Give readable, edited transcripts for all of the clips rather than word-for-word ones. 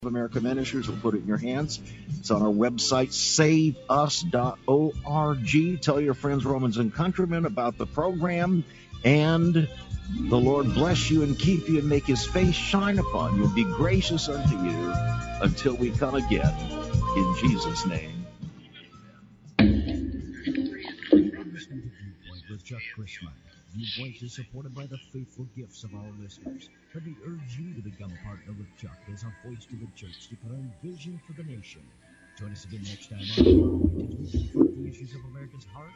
America Ministries will put it in your hands. It's on our website, saveus.org. Tell your friends, Romans and countrymen about the program, and the Lord bless you and keep you and make his face shine upon you and be gracious unto you until we come again. In Jesus' name. With Chuck Crisman. Viewpoint is supported by the faithful gifts of our listeners. Let me urge you to become a partner with Chuck as a voice to the church, declaring vision for the nation. Join us again next time on Viewpoint as we confront the issues of America's heart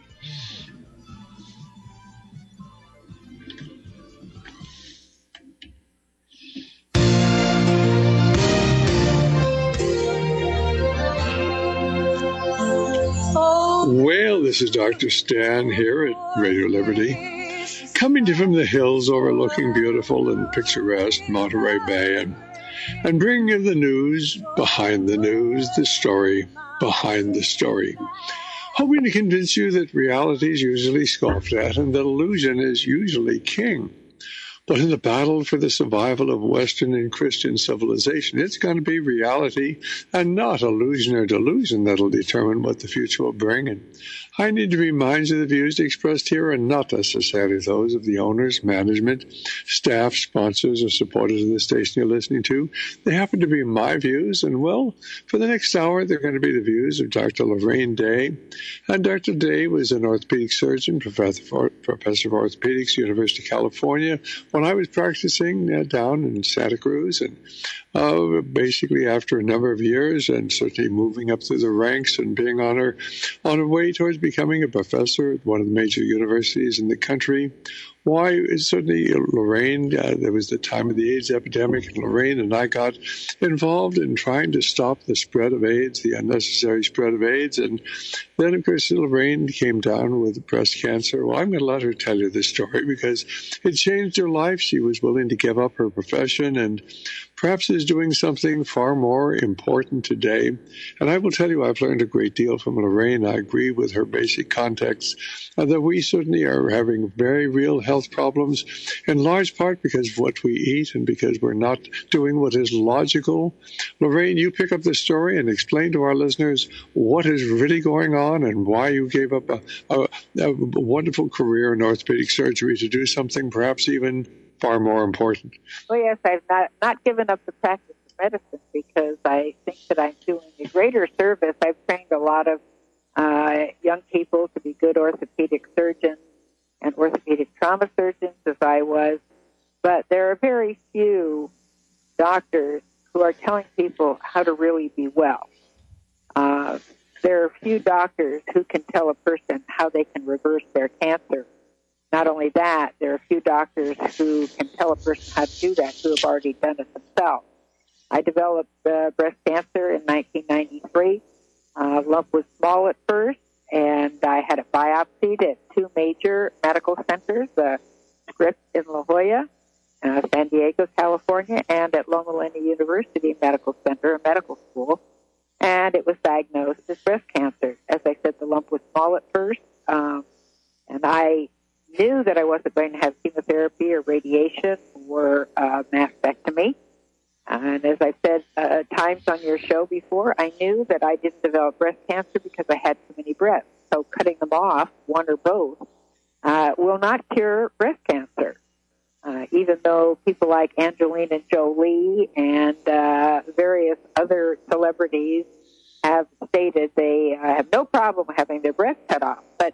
and hope. Well, this is Dr. Stan here at Radio Liberty, coming to you from the hills overlooking beautiful and picturesque Monterey Bay, and bringing you the news behind the news, the story behind the story. Hoping to convince you that reality is usually scoffed at and that illusion is usually king. But in the battle for the survival of Western and Christian civilization, it's going to be reality and not illusion or delusion that'll determine what the future will bring. And I need to remind you the views expressed here are not necessarily those of the owners, management, staff, sponsors, or supporters of the station you're listening to. They happen to be my views, and well, for the next hour, they're going to be the views of Dr. Lorraine Day. And Dr. Day was an orthopedic surgeon, professor of orthopedics, University of California, when I was practicing down in Santa Cruz, and basically after a number of years and certainly moving up through the ranks and being on her way towards becoming a professor at one of the major universities in the country. Why, certainly Lorraine, there was the time of the AIDS epidemic, and Lorraine and I got involved in trying to stop the spread of AIDS, the unnecessary spread of AIDS. And then, of course, Lorraine came down with breast cancer. Well, I'm going to let her tell you this story because it changed her life. She was willing to give up her profession and perhaps is doing something far more important today. And I will tell you, I've learned a great deal from Lorraine. I agree with her basic context that we certainly are having very real health problems, in large part because of what we eat and because we're not doing what is logical. Lorraine, you pick up the story and explain to our listeners what is really going on and why you gave up a wonderful career in orthopedic surgery to do something perhaps even far more important. Well, yes, I've not given up the practice of medicine because I think that I'm doing a greater service. I've trained a lot of young people to be good orthopedic surgeons and orthopedic trauma surgeons, as I was. But there are very few doctors who are telling people how to really be well. There are few doctors who can tell a person how they can reverse their cancer. Not only that, there are a few doctors who can tell a person how to do that who have already done it themselves. I developed breast cancer in 1993. Lump was small at first, and I had it biopsied at two major medical centers, Scripps in La Jolla, San Diego, California, and at Loma Linda University Medical Center, a medical school, and it was diagnosed as breast cancer. As I said, the lump was small at first, and I knew that I wasn't going to have chemotherapy or radiation or mastectomy. And as I've said times on your show before, I knew that I didn't develop breast cancer because I had too many breasts. So cutting them off, one or both, will not cure breast cancer. Even though people like Angelina Jolie and various other celebrities have stated they have no problem having their breasts cut off. But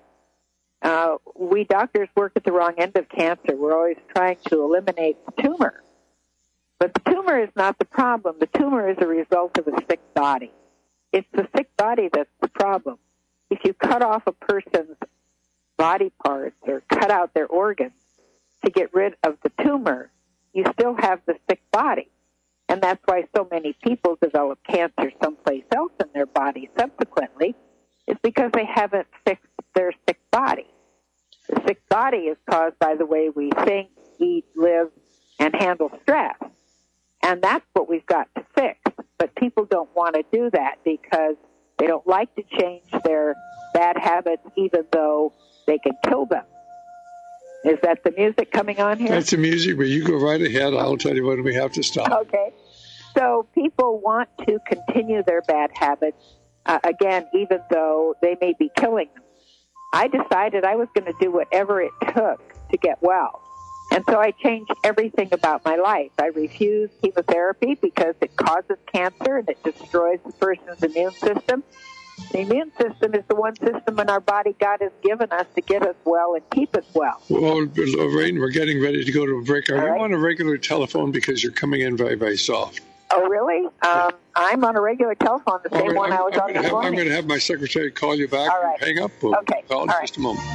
we doctors work at the wrong end of cancer. We're always trying to eliminate the tumor. But the tumor is not the problem. The tumor is a result of a sick body. It's the sick body that's the problem. If you cut off a person's body parts or cut out their organs to get rid of the tumor, you still have the sick body. And that's why so many people develop cancer someplace else in their body subsequently, is because they haven't fixed their sick body. The sick body is caused by the way we think, eat, live, and handle stress. And that's what we've got to fix. But people don't want to do that because they don't like to change their bad habits even though they can kill them. Is that the music coming on here? That's the music, but you go right ahead. I'll tell you when we have to stop. Okay. So people want to continue their bad habits, again, even though they may be killing them. I decided I was going to do whatever it took to get well. And so I changed everything about my life. I refused chemotherapy because it causes cancer and it destroys the person's immune system. The immune system is the one system in our body God has given us to get us well and keep us well. Well, Lorraine, we're getting ready to go to a break. Are you on a regular telephone because you're coming in very, very soft? Oh, really? I'm on a regular telephone, the same one I was on this morning. I'm going to have my secretary call you back. All right. Hang up. We'll okay. call in just a moment.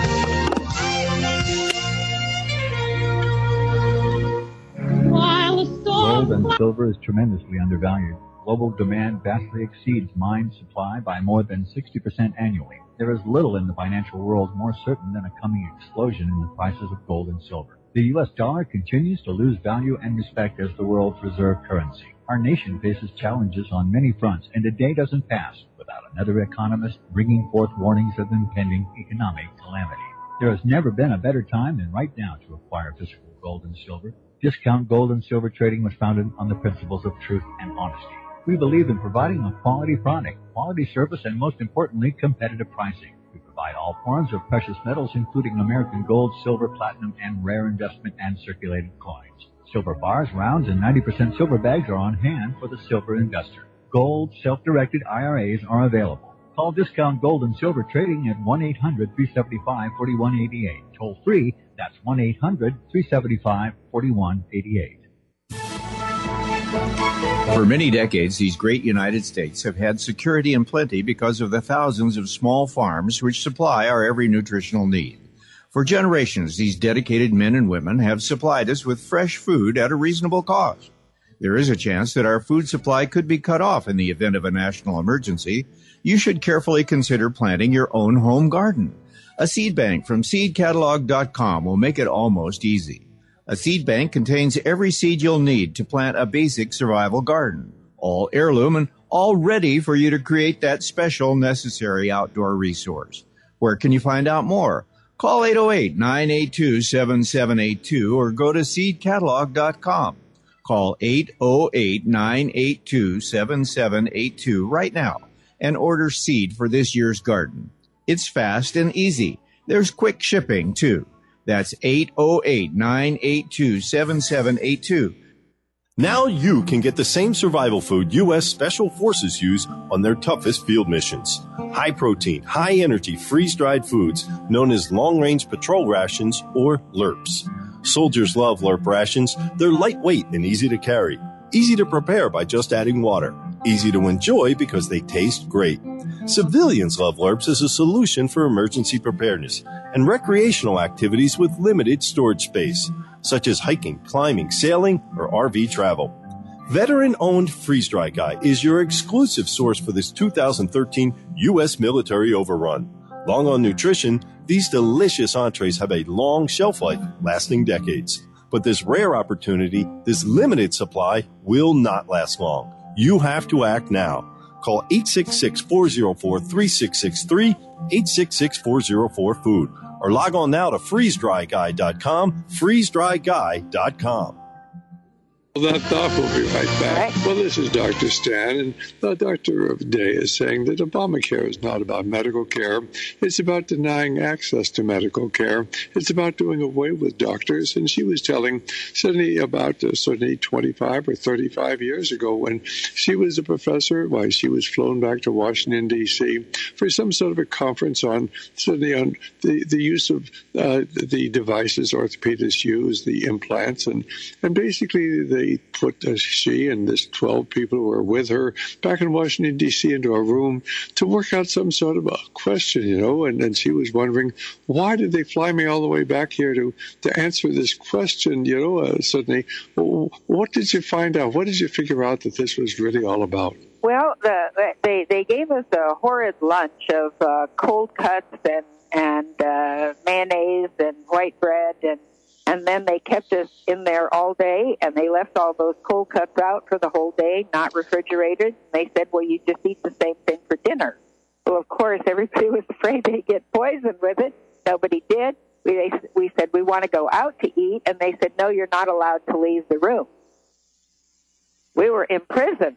Gold and silver is tremendously undervalued. Global demand vastly exceeds mine supply by more than 60% annually. There is little in the financial world more certain than a coming explosion in the prices of gold and silver. The U.S. dollar continues to lose value and respect as the world's reserve currency. Our nation faces challenges on many fronts, and a day doesn't pass without another economist bringing forth warnings of impending economic calamity. There has never been a better time than right now to acquire physical gold and silver. Discount Gold and Silver Trading was founded on the principles of truth and honesty. We believe in providing a quality product, quality service, and most importantly, competitive pricing. We provide all forms of precious metals, including American gold, silver, platinum, and rare investment and circulated coins. Silver bars, rounds, and 90% silver bags are on hand for the silver investor. Gold, self-directed IRAs are available. Call Discount Gold and Silver Trading at 1-800-375-4188. Toll free, that's 1-800-375-4188. For many decades, these great United States have had security and plenty because of the thousands of small farms which supply our every nutritional need. For generations, these dedicated men and women have supplied us with fresh food at a reasonable cost. There is a chance that our food supply could be cut off in the event of a national emergency. You should carefully consider planting your own home garden. A seed bank from seedcatalog.com will make it almost easy. A seed bank contains every seed you'll need to plant a basic survival garden, all heirloom and all ready for you to create that special necessary outdoor resource. Where can you find out more? Call 808-982-7782 or go to seedcatalog.com. Call 808-982-7782 right now and order seed for this year's garden. It's fast and easy. There's quick shipping, too. That's 808-982-7782. Now you can get the same survival food U.S. Special Forces use on their toughest field missions. High-protein, high-energy, freeze-dried foods known as long-range patrol rations, or LRPs. Soldiers love LRP rations. They're lightweight and easy to carry. Easy to prepare by just adding water. Easy to enjoy because they taste great. Civilians love LRPs as a solution for emergency preparedness and recreational activities with limited storage space, such as hiking, climbing, sailing, or RV travel. Veteran-owned Freeze Dry Guy is your exclusive source for this 2013 U.S. military overrun. Long on nutrition, these delicious entrees have a long shelf life, lasting decades. But this rare opportunity, this limited supply, will not last long. You have to act now. Call 866-404-3663, 866-404-FOOD, or log on now to freezedryguy.com, freezedryguy.com. Well, that thought will be right back. Well, this is Dr. Stan, and the doctor of the day is saying that Obamacare is not about medical care. It's about denying access to medical care. It's about doing away with doctors. And she was telling Sydney about 25 or 35 years ago when she was a professor, why she was flown back to Washington, D.C. for some sort of a conference on Sydney on the use of the devices orthopedists use, the implants, and basically they put she and this 12 people who were with her back in Washington, D.C. into a room to work out some sort of a question, and she was wondering, why did they fly me all the way back here to answer this question, Sydney? What did you find out? What did you figure out that this was really all about? Well, they gave us a horrid lunch of cold cuts and mayonnaise and white bread, and then they kept us in there all day, and they left all those cold cuts out for the whole day, not refrigerated. They said, well, you just eat the same thing for dinner. Well, of course, everybody was afraid they'd get poisoned with it. Nobody did. We said, we want to go out to eat, and they said, no, you're not allowed to leave the room. We were in prison.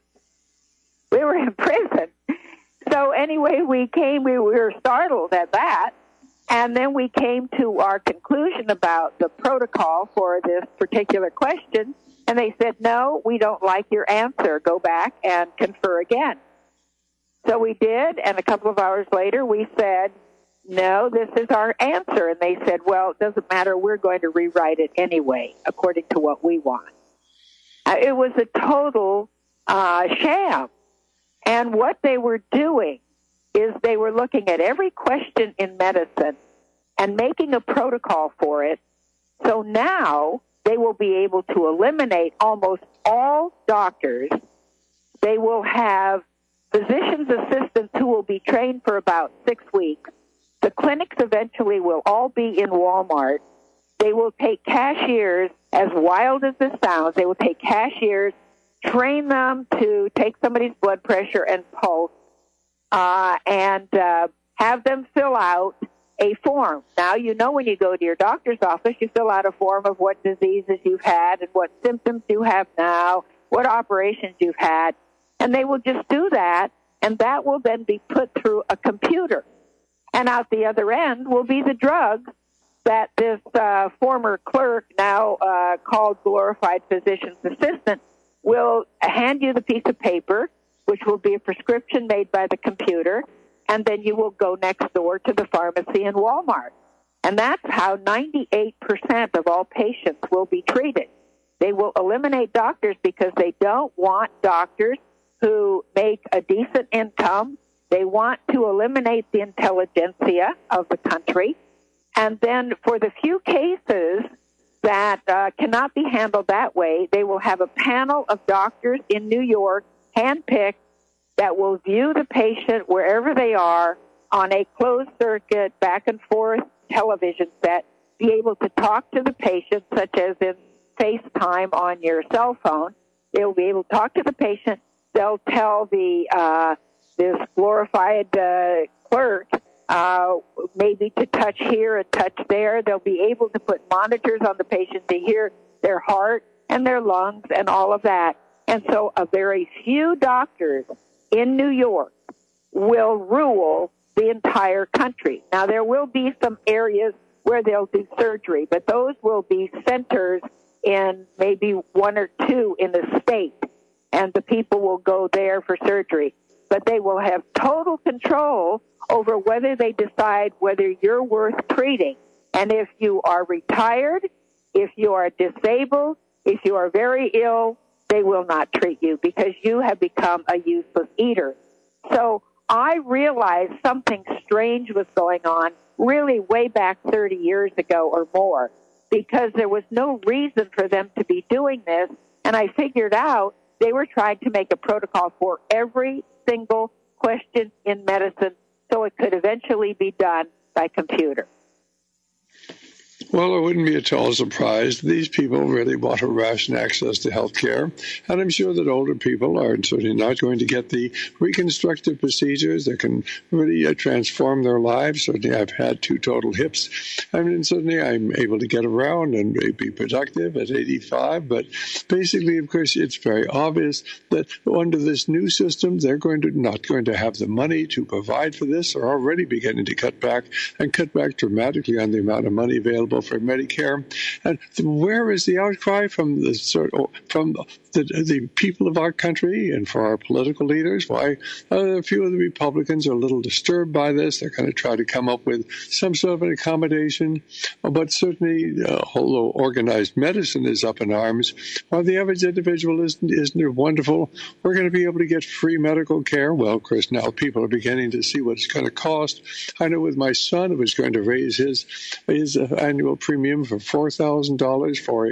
So anyway, we were startled at that. And then we came to our conclusion about the protocol for this particular question. And they said, no, we don't like your answer. Go back and confer again. So we did. And a couple of hours later, we said, no, this is our answer. And they said, well, it doesn't matter. We're going to rewrite it anyway, according to what we want. It was a total sham. And what they were doing is they were looking at every question in medicine and making a protocol for it. So now they will be able to eliminate almost all doctors. They will have physician's assistants who will be trained for about 6 weeks. The clinics eventually will all be in Walmart. They will take cashiers, as wild as this sounds, they will take cashiers, train them to take somebody's blood pressure and pulse, and have them fill out a form. Now, you know when you go to your doctor's office, you fill out a form of what diseases you've had and what symptoms you have now, what operations you've had, and they will just do that, and that will then be put through a computer. And out the other end will be the drugs that this former clerk, now called glorified physician's assistant, will hand you the piece of paper, which will be a prescription made by the computer, and then you will go next door to the pharmacy in Walmart. And that's how 98% of all patients will be treated. They will eliminate doctors because they don't want doctors who make a decent income. They want to eliminate the intelligentsia of the country. And then for the few cases that cannot be handled that way, they will have a panel of doctors in New York, handpicked, that will view the patient wherever they are on a closed-circuit, back-and-forth television set, be able to talk to the patient, such as in FaceTime on your cell phone. They will be able to talk to the patient. They'll tell this glorified clerk maybe to touch here and touch there. They'll be able to put monitors on the patient to hear their heart and their lungs and all of that. And so a very few doctors in New York will rule the entire country. Now, there will be some areas where they'll do surgery, but those will be centers in maybe 1 or 2 in the state, and the people will go there for surgery. But they will have total control over whether they decide whether you're worth treating. And if you are retired, if you are disabled, if you are very ill, they will not treat you because you have become a useless eater. So I realized something strange was going on really way back 30 years ago or more, because there was no reason for them to be doing this. And I figured out they were trying to make a protocol for every single question in medicine so it could eventually be done by computer. Well, it wouldn't be at all surprised. These people really want to ration access to health care, and I'm sure that older people are certainly not going to get the reconstructive procedures that can really transform their lives. Certainly, I've had 2 total hips. I mean, certainly I'm able to get around and be productive at 85, but basically, of course, it's very obvious that under this new system, they're not going to have the money to provide for this. They're already beginning to cut back dramatically on the amount of money available for Medicare. And where is the outcry from the people of our country and for our political leaders? Why a few of the Republicans are a little disturbed by this. They're going to try to come up with some sort of an accommodation. But certainly, although organized medicine is up in arms, while the average individual isn't it wonderful? We're going to be able to get free medical care. Well, of course, now people are beginning to see what it's going to cost. I know with my son, it was going to raise his annual premium for $4,000 for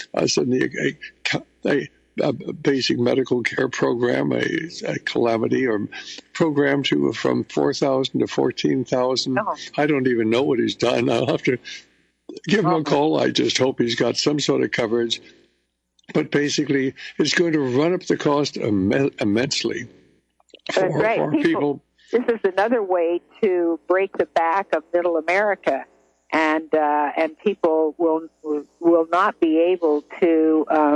a basic medical care program, a calamity or program from $4,000 to $14,000. Oh. I don't even know what he's done. I'll have to give him a call. I just hope he's got some sort of coverage. But basically, it's going to run up the cost immensely for people. This is another way to break the back of middle America, and people will not be able to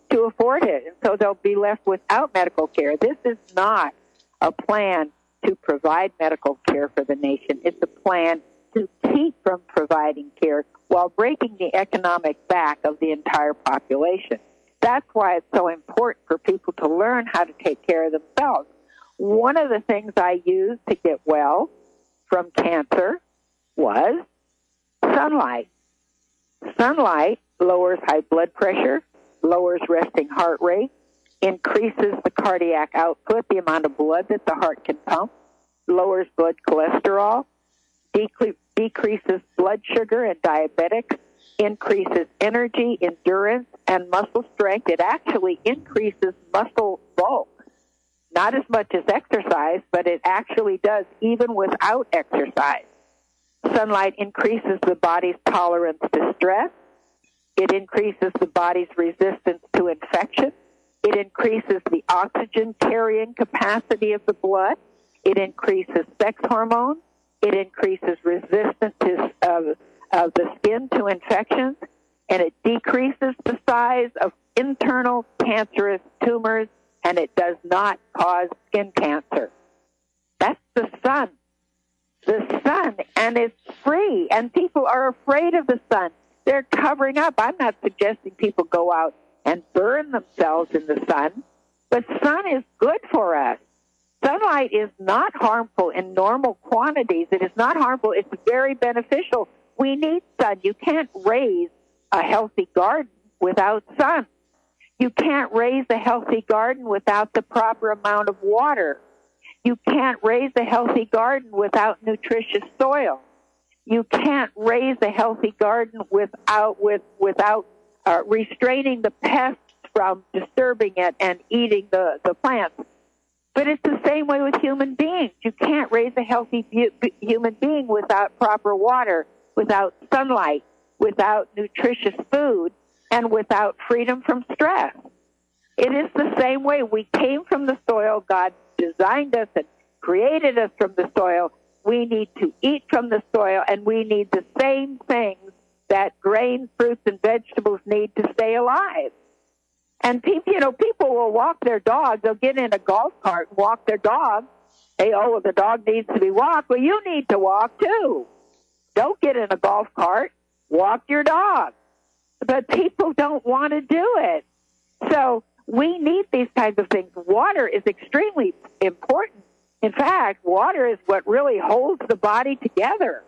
to afford it, and so they'll be left without medical care. This is not a plan to provide medical care for the nation. It's a plan to keep from providing care while breaking the economic back of the entire population. That's why it's so important for people to learn how to take care of themselves. One of the things I used to get well from cancer was sunlight. Sunlight lowers high blood pressure, lowers resting heart rate, increases the cardiac output, the amount of blood that the heart can pump, lowers blood cholesterol, decreases blood sugar and diabetics, increases energy, endurance, and muscle strength. It actually increases muscle bulk. Not as much as exercise, but it actually does even without exercise. Sunlight increases the body's tolerance to stress. It increases the body's resistance to infection. It increases the oxygen carrying capacity of the blood. It increases sex hormones. It increases resistance of the skin to infections. And it decreases the size of internal cancerous tumors, and it does not cause skin cancer. That's the sun. The sun, and it's free, and people are afraid of the sun. They're covering up. I'm not suggesting people go out and burn themselves in the sun, but sun is good for us. Sunlight is not harmful in normal quantities. It is not harmful. It's very beneficial. We need sun. You can't raise a healthy garden without sun. You can't raise a healthy garden without the proper amount of water. You can't raise a healthy garden without nutritious soil. You can't raise a healthy garden without restraining the pests from disturbing it and eating the plants. But it's the same way with human beings. You can't raise a healthy human being without proper water, without sunlight, without nutritious food, and without freedom from stress. It is the same way. We came from the soil. God designed us and created us from the soil. We need to eat from the soil, and we need the same things that grains, fruits, and vegetables need to stay alive. And people will walk their dogs. They'll get in a golf cart and walk their dog. Hey, well, the dog needs to be walked. Well, you need to walk too. Don't get in a golf cart. Walk your dog. But people don't want to do it. So we need these kinds of things. Water is extremely important. In fact, water is what really holds the body together.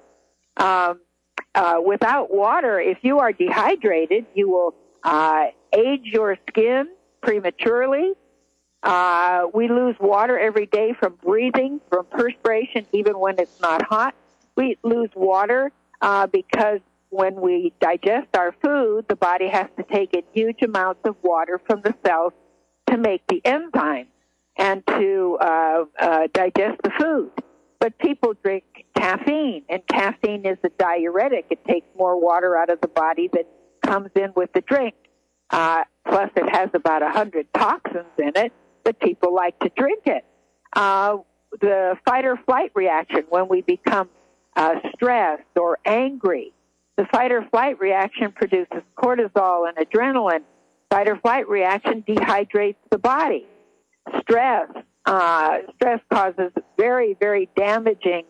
Without water, if you are dehydrated, you will age your skin prematurely. We lose water every day from breathing, from perspiration, even when it's not hot. We lose water because when we digest our food, the body has to take in huge amounts of water from the cells to make the enzymes and to digest the food. But people drink caffeine, and caffeine is a diuretic. It takes more water out of the body than comes in with the drink. Plus, it has about 100 toxins in it, but people like to drink it. The fight-or-flight reaction, when we become stressed or angry, the fight-or-flight reaction produces cortisol and adrenaline. Fight-or-flight reaction dehydrates the body. Stress causes very, very damaging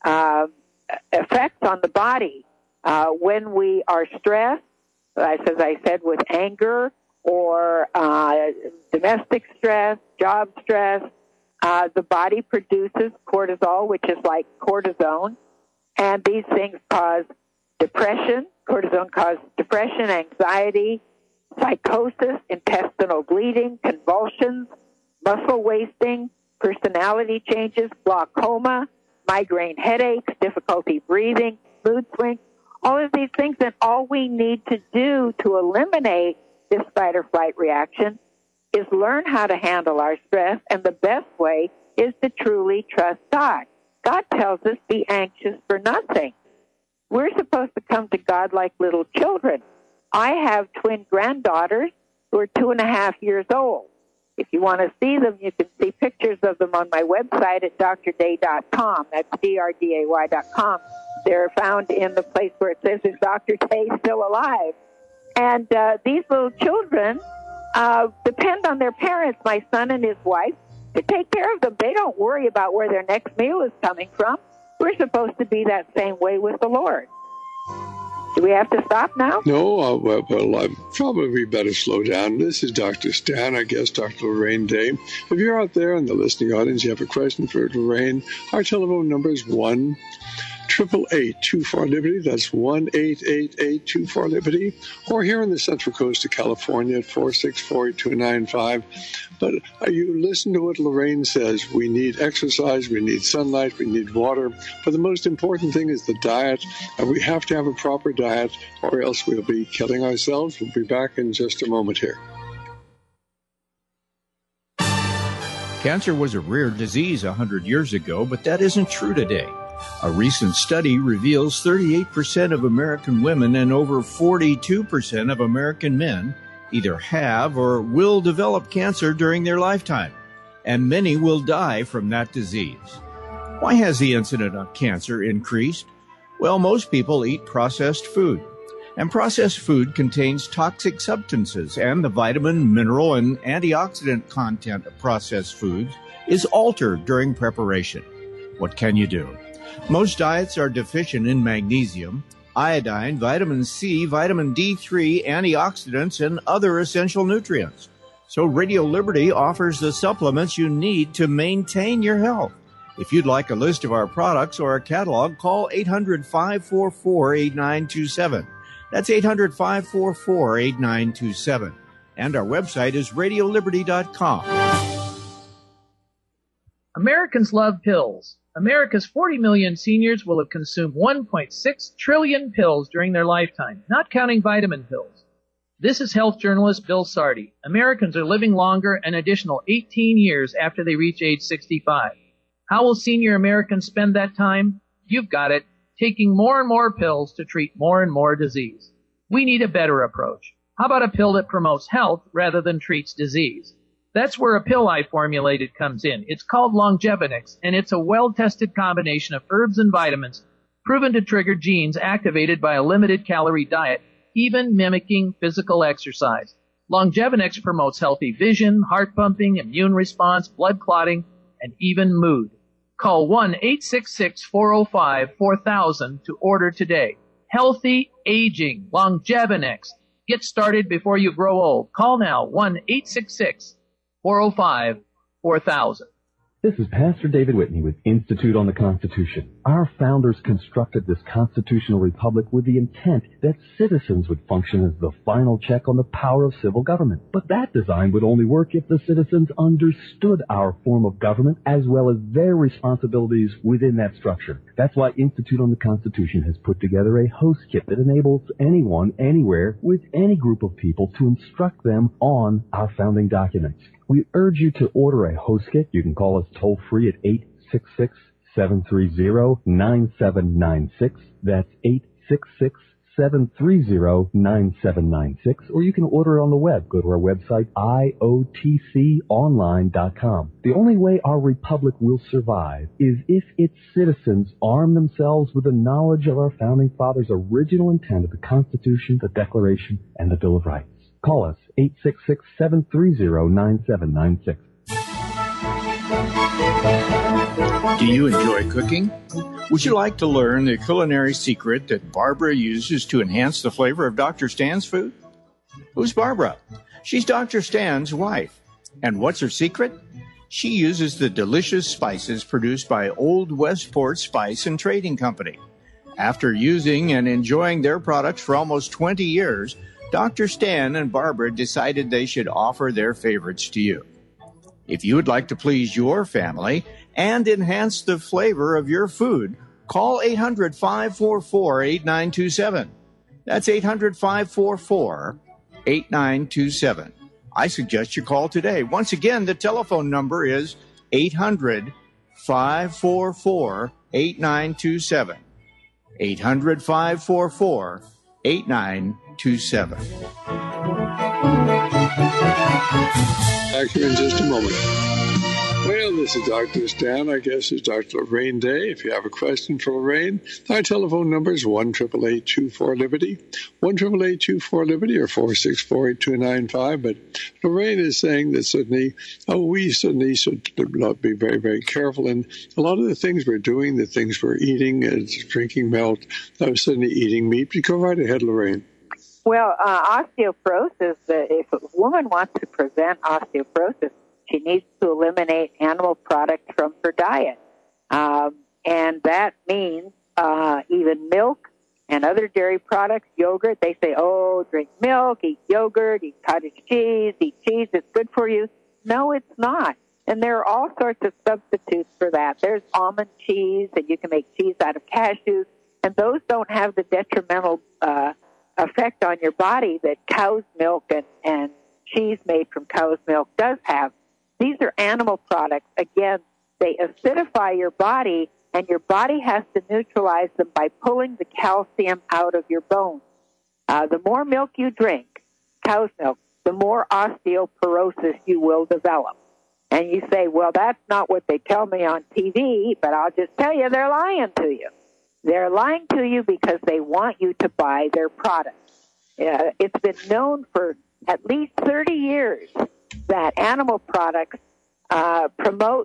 effects on the body. When we are stressed, as I said, with anger or domestic stress, job stress, the body produces cortisol, which is like cortisone, and these things cause depression. Cortisone causes depression, anxiety, psychosis, intestinal bleeding, convulsions, muscle wasting, personality changes, glaucoma, migraine headaches, difficulty breathing, mood swings, all of these things. And all we need to do to eliminate this fight or flight reaction is learn how to handle our stress, and the best way is to truly trust God. God tells us, be anxious for nothing. We're supposed to come to God like little children. I have twin granddaughters who are 2.5 years old. If you want to see them, you can see pictures of them on my website at drday.com. That's drday.com. They're found in the place where it says, is Dr. Day still alive? And these little children depend on their parents, my son and his wife, to take care of them. They don't worry about where their next meal is coming from. We're supposed to be that same way with the Lord. Do we have to stop now? No, well, probably better slow down. This is Dr. Stan, our guest, Dr. Lorraine Day. If you're out there in the listening audience, you have a question for Lorraine, our telephone number is 1-888-24-LIBERTY. That's 1-888-24-LIBERTY. Or here on the Central Coast of California at 464-8295. But you listen to what Lorraine says. We need exercise, we need sunlight, we need water. But the most important thing is the diet. And we have to have a proper diet or else we'll be killing ourselves. We'll be back in just a moment here. Cancer was a rare disease 100 years ago, but that isn't true today. A recent study reveals 38% of American women and over 42% of American men either have or will develop cancer during their lifetime, and many will die from that disease. Why has the incidence of cancer increased? Well, most people eat processed food, and processed food contains toxic substances, and the vitamin, mineral, and antioxidant content of processed foods is altered during preparation. What can you do? Most diets are deficient in magnesium, iodine, vitamin C, vitamin D3, antioxidants, and other essential nutrients. So Radio Liberty offers the supplements you need to maintain your health. If you'd like a list of our products or a catalog, call 800-544-8927. That's 800-544-8927. And our website is radioliberty.com. Americans love pills. America's 40 million seniors will have consumed 1.6 trillion pills during their lifetime, not counting vitamin pills. This is health journalist Bill Sardi. Americans are living longer an additional 18 years after they reach age 65. How will senior Americans spend that time? You've got it, taking more and more pills to treat more and more disease. We need a better approach. How about a pill that promotes health rather than treats disease? That's where a pill I formulated comes in. It's called Longevinix, and it's a well-tested combination of herbs and vitamins proven to trigger genes activated by a limited-calorie diet, even mimicking physical exercise. Longevinix promotes healthy vision, heart pumping, immune response, blood clotting, and even mood. Call 1-866-405-4000 to order today. Healthy aging, Longevinix. Get started before you grow old. Call now, 1-866-405-4000. This is Pastor David Whitney with Institute on the Constitution. Our founders constructed this constitutional republic with the intent that citizens would function as the final check on the power of civil government. But that design would only work if the citizens understood our form of government as well as their responsibilities within that structure. That's why Institute on the Constitution has put together a host kit that enables anyone, anywhere, with any group of people to instruct them on our founding documents. We urge you to order a host kit. You can call us toll-free at 866-730-9796. That's 866-730-9796. Or you can order it on the web. Go to our website, iotconline.com. The only way our republic will survive is if its citizens arm themselves with the knowledge of our founding fathers' original intent of the Constitution, the Declaration, and the Bill of Rights. Call us, 866-730-9796. Do you enjoy cooking? Would you like to learn the culinary secret that Barbara uses to enhance the flavor of Dr. Stan's food? Who's Barbara? She's Dr. Stan's wife. And what's her secret? She uses the delicious spices produced by Old Westport Spice and Trading Company. After using and enjoying their products for almost 20 years, Dr. Stan and Barbara decided they should offer their favorites to you. If you would like to please your family and enhance the flavor of your food, call 800-544-8927. That's 800-544-8927. I suggest you call today. Once again, the telephone number is 800-544-8927. 800-544-8927. Back here in just a moment. Well, this is Dr. Stan. I guess it's Dr. Lorraine Day. If you have a question for Lorraine, our telephone number is 1-888-24-LIBERTY, 1-888-24-LIBERTY, or 464-8295. But Lorraine is saying that certainly, we certainly should be very, very careful. And a lot of the things we're doing, the things we're eating, drinking milk, certainly eating meat. But go right ahead, Lorraine. Well, osteoporosis, if a woman wants to prevent osteoporosis, she needs to eliminate animal products from her diet. And that means even milk and other dairy products, yogurt. They say, drink milk, eat yogurt, eat cottage cheese, eat cheese, it's good for you. No, it's not. And there are all sorts of substitutes for that. There's almond cheese, and you can make cheese out of cashews, and those don't have the detrimental effect on your body that cow's milk and cheese made from cow's milk does have. These are animal products. Again, they acidify your body, and your body has to neutralize them by pulling the calcium out of your bones. The more milk you drink, cow's milk, the more osteoporosis you will develop. And you say, well, that's not what they tell me on TV, but I'll just tell you, they're lying to you. They're lying to you because they want you to buy their products. It's been known for at least 30 years that animal products promote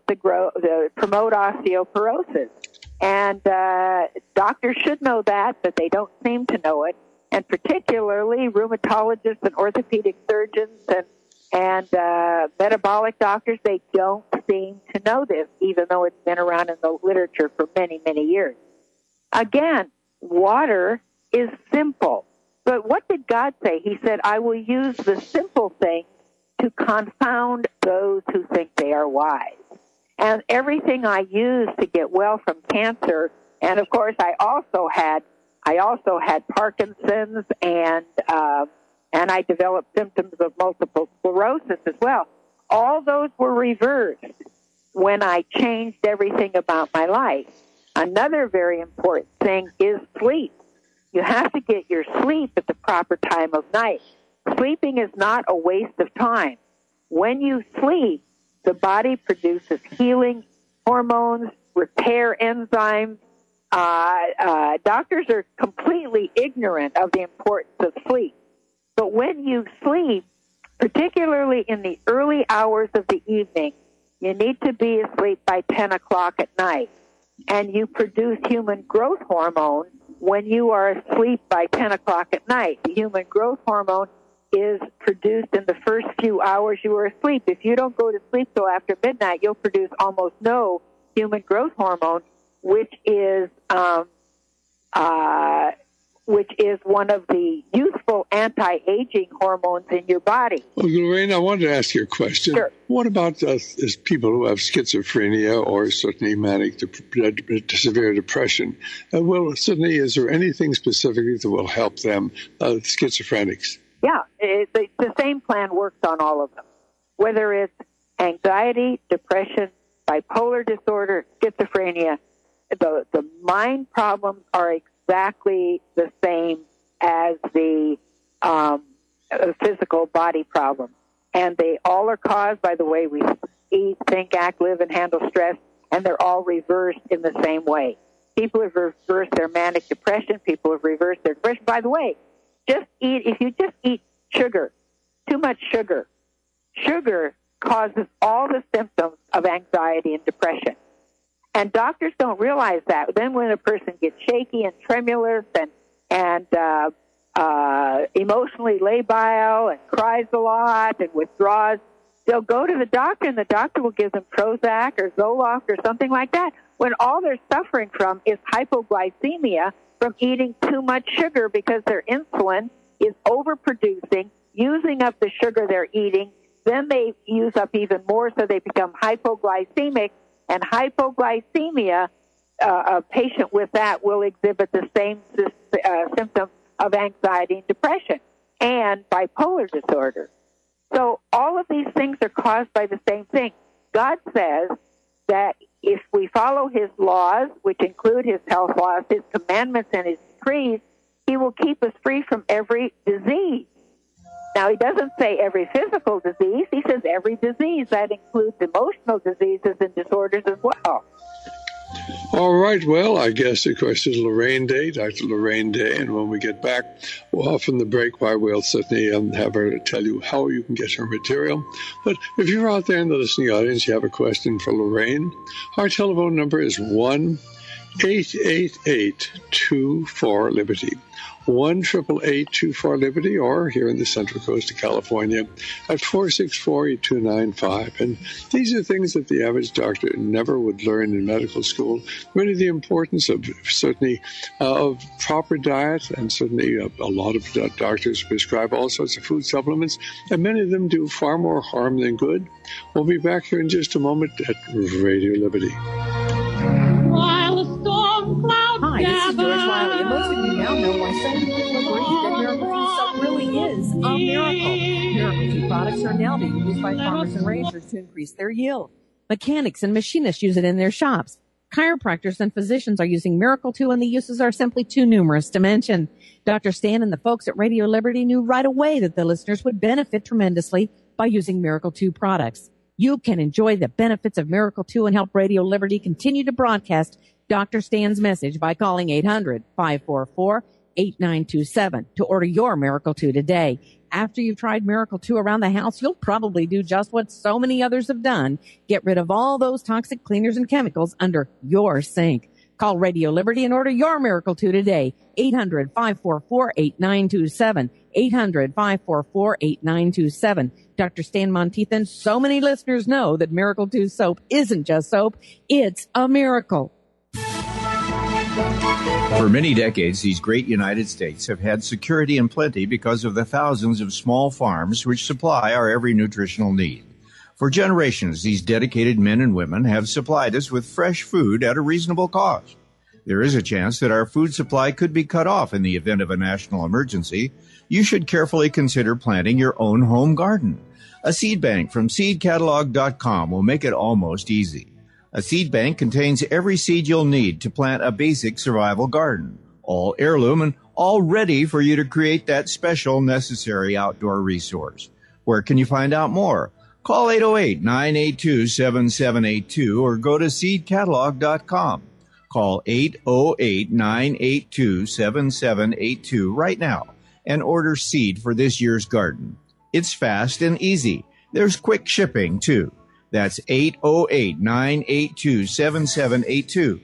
osteoporosis, and doctors should know that, but they don't seem to know it. And particularly rheumatologists and orthopedic surgeons and metabolic doctors, they don't seem to know this, even though it's been around in the literature for many, many years. Again, water is simple. But what did God say? He said, I will use the simple things to confound those who think they are wise. And everything I used to get well from cancer, and of course I also had Parkinson's, and I developed symptoms of multiple sclerosis as well. All those were reversed when I changed everything about my life. Another very important thing is sleep. You have to get your sleep at the proper time of night. Sleeping is not a waste of time. When you sleep, the body produces healing hormones, repair enzymes. Doctors are completely ignorant of the importance of sleep. But when you sleep, particularly in the early hours of the evening, you need to be asleep by 10 o'clock at night. And you produce human growth hormone when you are asleep by 10 o'clock at night. The human growth hormone is produced in the first few hours you are asleep. If you don't go to sleep till after midnight, you'll produce almost no human growth hormone, which is one of the youthful anti-aging hormones in your body. Well, Lorraine, I wanted to ask you a question. Sure. What about people who have schizophrenia or certainly manic severe depression? Is there anything specifically that will help them, schizophrenics? Yeah, the same plan works on all of them. Whether it's anxiety, depression, bipolar disorder, schizophrenia, the mind problems are exactly the same as the physical body problem. And they all are caused by the way we eat, think, act, live, and handle stress, and they're all reversed in the same way. People have reversed their manic depression. People have reversed their depression. By the way, if you just eat sugar, too much sugar, sugar causes all the symptoms of anxiety and depression. And doctors don't realize that. Then when a person gets shaky and tremulous and emotionally labile and cries a lot and withdraws, they'll go to the doctor, and the doctor will give them Prozac or Zoloft or something like that, when all they're suffering from is hypoglycemia from eating too much sugar, because their insulin is overproducing, using up the sugar they're eating. Then they use up even more, so they become hypoglycemic. And hypoglycemia, a patient with that will exhibit the same symptoms of anxiety and depression and bipolar disorder. So all of these things are caused by the same thing. God says that if we follow his laws, which include his health laws, his commandments, and his decrees, he will keep us free from every disease. Now, he doesn't say every physical disease. He says every disease. That includes emotional diseases and disorders as well. All right, well, I guess, of course, it's Lorraine Day, Dr. Lorraine Day, and when we get back, well, from the break, we'll certainly have her tell you how you can get her material. But if you're out there in the listening audience, you have a question for Lorraine, our telephone number is 1-888-24-LIBERTY. 1-888-24-LIBERTY, or here in the Central Coast of California at 464-8295. And these are things that the average doctor never would learn in medical school. Really, the importance of certainly of proper diet, and certainly a lot of doctors prescribe all sorts of food supplements, and many of them do far more harm than good. We'll be back here in just a moment at Radio Liberty. Hi, this is George Wiley, and most of you now know why so many people agree that Miracle 2 soap really is a miracle. Miracle 2 products are now being used by farmers and ranchers to increase their yield. Mechanics and machinists use it in their shops. Chiropractors and physicians are using Miracle 2, and the uses are simply too numerous to mention. Dr. Stan and the folks at Radio Liberty knew right away that the listeners would benefit tremendously by using Miracle 2 products. You can enjoy the benefits of Miracle 2 and help Radio Liberty continue to broadcast Dr. Stan's message by calling 800-544-8927 to order your Miracle 2 today. After you've tried Miracle 2 around the house, you'll probably do just what so many others have done. Get rid of all those toxic cleaners and chemicals under your sink. Call Radio Liberty and order your Miracle 2 today. 800-544-8927. 800-544-8927. Dr. Stan Monteith and so many listeners know that Miracle 2 soap isn't just soap. It's a miracle. For many decades, these great United States have had security and plenty because of the thousands of small farms which supply our every nutritional need. For generations, these dedicated men and women have supplied us with fresh food at a reasonable cost. There is a chance that our food supply could be cut off in the event of a national emergency. You should carefully consider planting your own home garden. A seed bank from seedcatalog.com will make it almost easy. A seed bank contains every seed you'll need to plant a basic survival garden, all heirloom and all ready for you to create that special necessary outdoor resource. Where can you find out more? Call 808-982-7782 or go to seedcatalog.com. Call 808-982-7782 right now and order seed for this year's garden. It's fast and easy. There's quick shipping, too. That's 808-982-7782.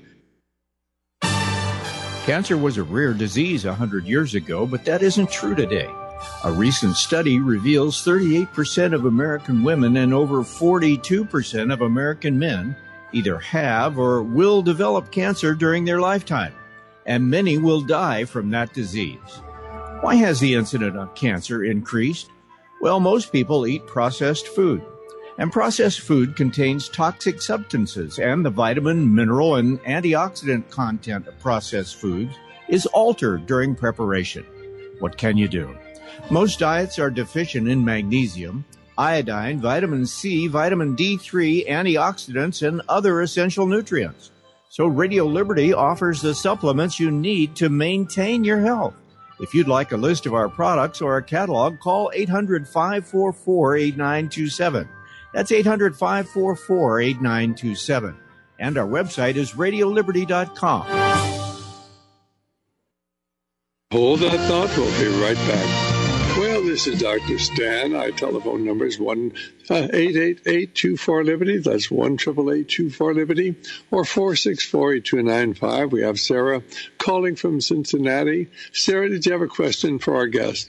Cancer was a rare disease 100 years ago, but that isn't true today. A recent study reveals 38% of American women and over 42% of American men either have or will develop cancer during their lifetime, and many will die from that disease. Why has the incidence of cancer increased? Well, most people eat processed food. And processed food contains toxic substances, and the vitamin, mineral, and antioxidant content of processed foods is altered during preparation. What can you do? Most diets are deficient in magnesium, iodine, vitamin C, vitamin D3, antioxidants, and other essential nutrients. So Radio Liberty offers the supplements you need to maintain your health. If you'd like a list of our products or a catalog, call 800-544-8927. That's 800-544-8927. And our website is radioliberty.com. Hold that thought. We'll be right back. Well, this is Dr. Stan. Our telephone number is 1-888-24-LIBERTY. That's 1-888-24-LIBERTY or 464-8295. We have Sarah calling from Cincinnati. Sarah, did you have a question for our guest?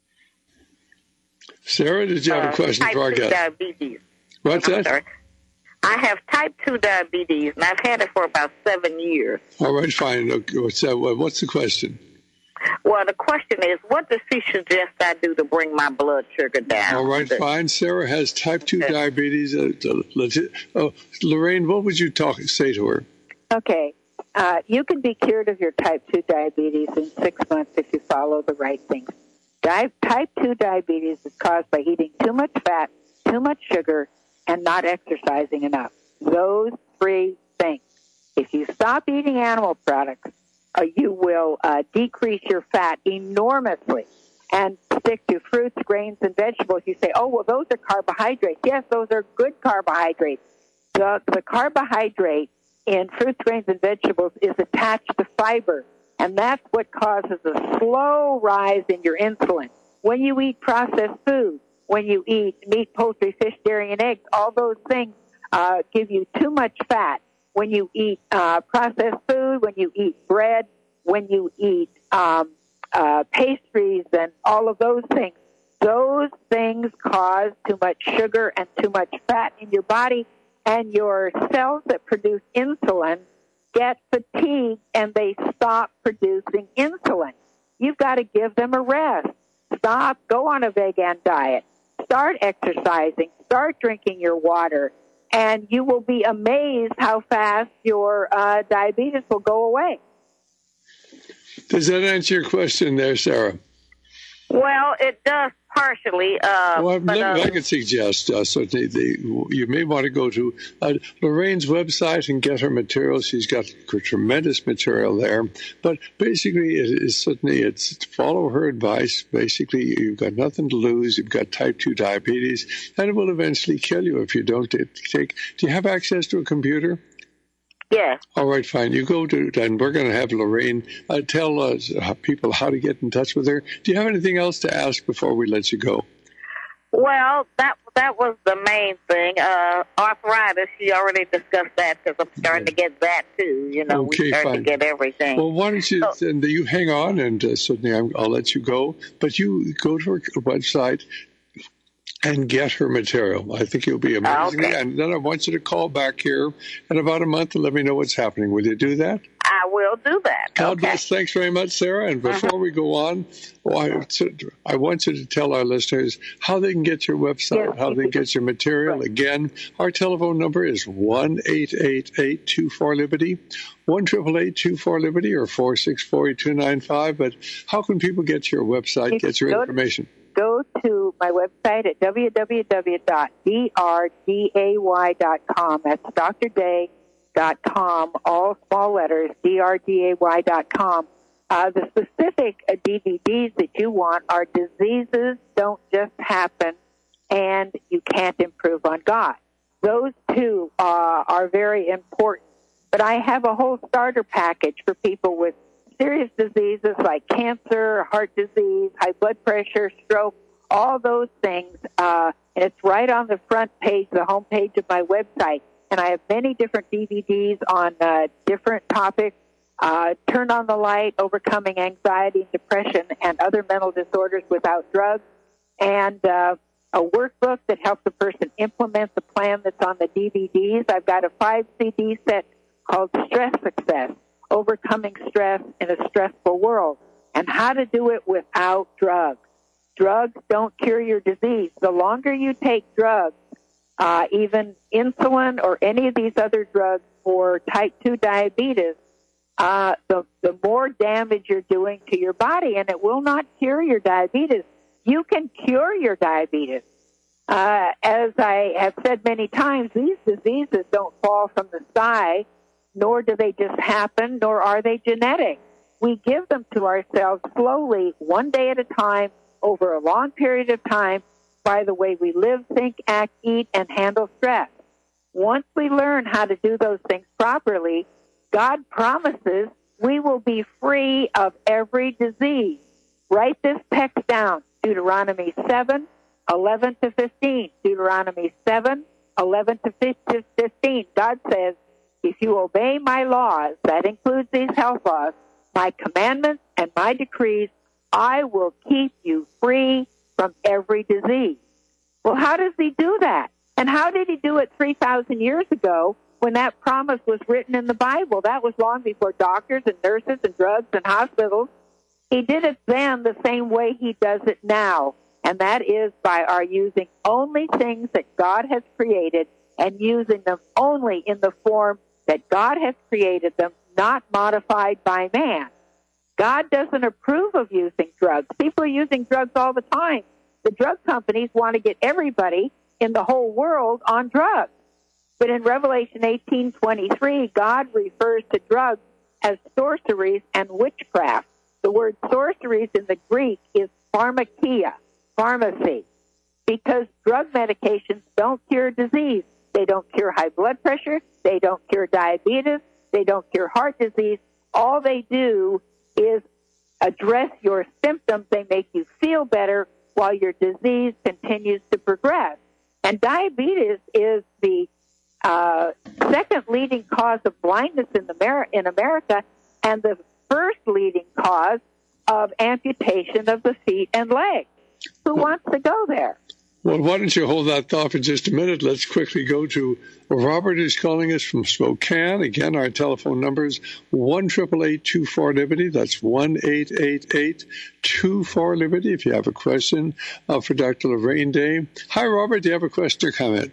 Sarah, did you have a question for our guest? Diabetes. What's that? Sorry. I have type 2 diabetes, and I've had it for about 7 years. All right, fine. Okay, what's the question? Well, the question is, what does she suggest I do to bring my blood sugar down? All right, fine. Sarah has type 2 diabetes. Lorraine, what would you say to her? Okay. You can be cured of your type 2 diabetes in 6 months if you follow the right things. Type 2 diabetes is caused by eating too much fat, too much sugar, and not exercising enough. Those 3 things. If you stop eating animal products, you will decrease your fat enormously. And stick to fruits, grains, and vegetables, you say, oh, well, those are carbohydrates. Yes, those are good carbohydrates. The carbohydrate in fruits, grains, and vegetables is attached to fiber, and that's what causes a slow rise in your insulin. When you eat processed food, when you eat meat, poultry, fish, dairy, and eggs, all those things give you too much fat. When you eat processed food, when you eat bread, when you eat pastries and all of those things cause too much sugar and too much fat in your body, and your cells that produce insulin get fatigued and they stop producing insulin. You've got to give them a rest. Stop, go on a vegan diet, start exercising, start drinking your water, and you will be amazed how fast your diabetes will go away. Does that answer your question there, Sarah? Well, it does partially. I could suggest you may want to go to Lorraine's website and get her material. She's got tremendous material there. But basically, it's follow her advice. Basically, you've got nothing to lose. You've got type 2 diabetes, and it will eventually kill you if you don't take. Do you have access to a computer? Yes. All right, fine. You go to, and we're going to have Lorraine tell people how to get in touch with her. Do you have anything else to ask before we let you go? Well, that was the main thing. Arthritis, she already discussed that because I'm starting to get that too. You know, okay, we start fine. to get everything. Well, why don't you, and you hang on, and certainly I'll let you go. But you go to her website and get her material. I think you'll be amazing. Okay. And then I want you to call back here in about a month and let me know what's happening. Will you do that? I will do that. God bless. Thanks very much, Sarah. And before we go on, I want you to tell our listeners how they can get your website, how they can get your material. Right. Again, our telephone number is 1-888-24-LIBERTY, 1-888-24-LIBERTY, or 464-8295. But how can people get to your website, get your information? Go to my website at www.drday.com. That's drday.com, all small letters, drday.com. The specific DVDs that you want are Diseases Don't Just Happen and You Can't Improve on God. Those two are very important. But I have a whole starter package for people with serious diseases like cancer, heart disease, high blood pressure, stroke, all those things. And it's right on the front page, the home page of my website. And I have many different DVDs on different topics. Turn on the Light, Overcoming Anxiety and Depression and Other Mental Disorders Without Drugs. And a workbook that helps a person implement the plan that's on the DVDs. I've got a 5-CD set called Stress Success, Overcoming Stress in a Stressful World, and how to do it without drugs. Drugs don't cure your disease. The longer you take drugs, even insulin or any of these other drugs for type 2 diabetes, the more damage you're doing to your body, and it will not cure your diabetes. You can cure your diabetes. As I have said many times, these diseases don't fall from the sky, nor do they just happen, nor are they genetic. We give them to ourselves slowly, one day at a time, over a long period of time, by the way we live, think, act, eat, and handle stress. Once we learn how to do those things properly, God promises we will be free of every disease. Write this text down, Deuteronomy 7:11-15. Deuteronomy 7:11-15. God says, if you obey my laws, that includes these health laws, my commandments and my decrees, I will keep you free from every disease. Well, how does he do that? And how did he do it 3,000 years ago when that promise was written in the Bible? That was long before doctors and nurses and drugs and hospitals. He did it then the same way he does it now, and that is by our using only things that God has created and using them only in the form that God has created them, not modified by man. God doesn't approve of using drugs. People are using drugs all the time. The drug companies want to get everybody in the whole world on drugs. But in Revelation 18:23, God refers to drugs as sorceries and witchcraft. The word sorceries in the Greek is pharmakia, pharmacy, because drug medications don't cure disease. They don't cure high blood pressure. They don't cure diabetes. They don't cure heart disease. All they do is address your symptoms. They make you feel better while your disease continues to progress. And diabetes is the second leading cause of blindness in America and the first leading cause of amputation of the feet and legs. Who wants to go there? Well, why don't you hold that thought for just a minute? Let's quickly go to Robert, who's calling us from Spokane. Again, our telephone number is 1-888-24-LIBERTY. That's 1-888-24-LIBERTY if you have a question for Dr. Lorraine Day. Hi, Robert. Do you have a question or comment?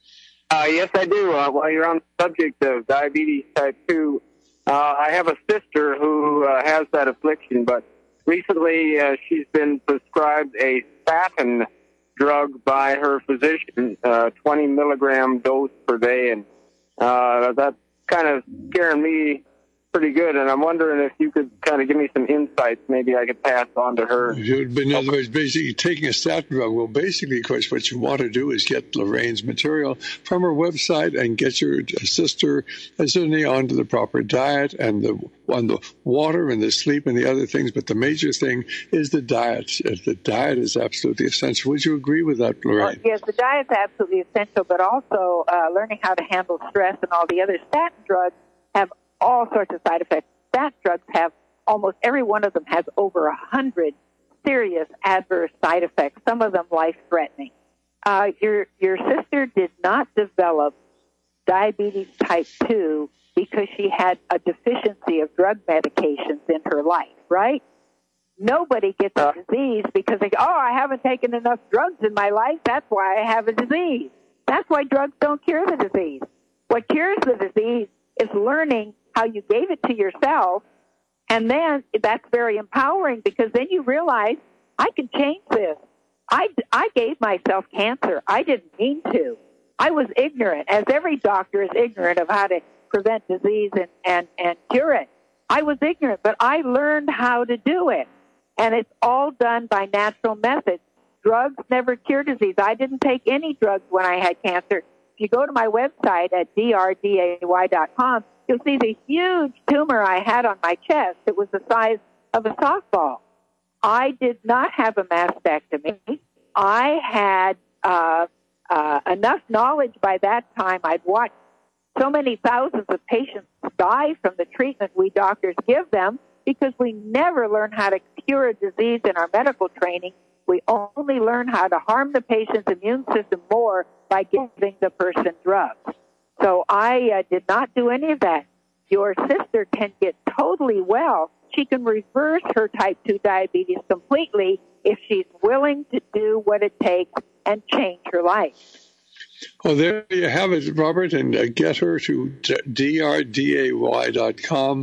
Yes, I do. While you're on the subject of diabetes type 2, I have a sister who has that affliction, but recently she's been prescribed a statin drug by her physician, 20 milligram dose per day, and that's kind of scaring me pretty good, and I'm wondering if you could kind of give me some insights maybe I could pass on to her. In other words, basically taking a statin drug. Well, basically, of course, what you want to do is get Lorraine's material from her website and get your sister certainly onto the proper diet and on the water and the sleep and the other things. But the major thing is the diet. The diet is absolutely essential. Would you agree with that, Lorraine? Yes, the diet is absolutely essential, but also learning how to handle stress and all the other statin drugs have all sorts of side effects. Statin drugs have, almost every one of them has over 100 serious adverse side effects, some of them life-threatening. Your sister did not develop diabetes type 2 because she had a deficiency of drug medications in her life, right? Nobody gets a disease because they go, I haven't taken enough drugs in my life, that's why I have a disease. That's why drugs don't cure the disease. What cures the disease is learning how you gave it to yourself, and then that's very empowering because then you realize, I can change this. I gave myself cancer. I didn't mean to. I was ignorant, as every doctor is ignorant of how to prevent disease and cure it. I was ignorant, but I learned how to do it, and it's all done by natural methods. Drugs never cure disease. I didn't take any drugs when I had cancer. If you go to my website at drday.com, you'll see the huge tumor I had on my chest. It was the size of a softball. I did not have a mastectomy. I had enough knowledge by that time. I'd watched so many thousands of patients die from the treatment we doctors give them because we never learn how to cure a disease in our medical training. We only learn how to harm the patient's immune system more by giving the person drugs. So I did not do any of that. Your sister can get totally well. She can reverse her type 2 diabetes completely if she's willing to do what it takes and change her life. Well, there you have it, Robert, and get her to drday.com,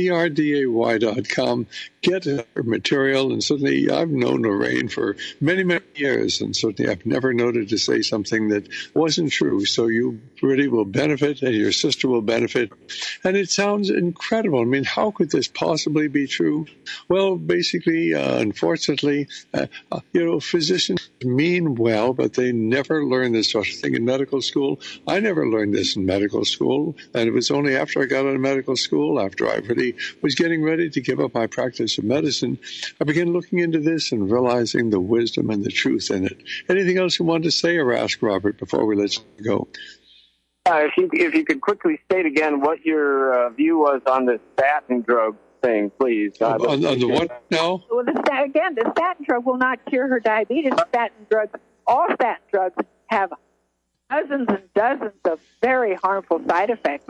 drday.com. Get her material, and certainly I've known Lorraine for many, many years, and certainly I've never noted to say something that wasn't true. So you really will benefit, and your sister will benefit. And it sounds incredible. I mean, how could this possibly be true? Well, basically, unfortunately, physicians mean well, but they never learn this sort of thing in medical school. I never learned this in medical school, and it was only after I got out of medical school, after I really was getting ready to give up my practice of medicine, I began looking into this and realizing the wisdom and the truth in it. Anything else you want to say or ask, Robert, before we let you go? If you could quickly state again what your view was on the statin drug thing, please. On the what now? Well, the statin drug will not cure her diabetes. All statin drugs have dozens and dozens of very harmful side effects.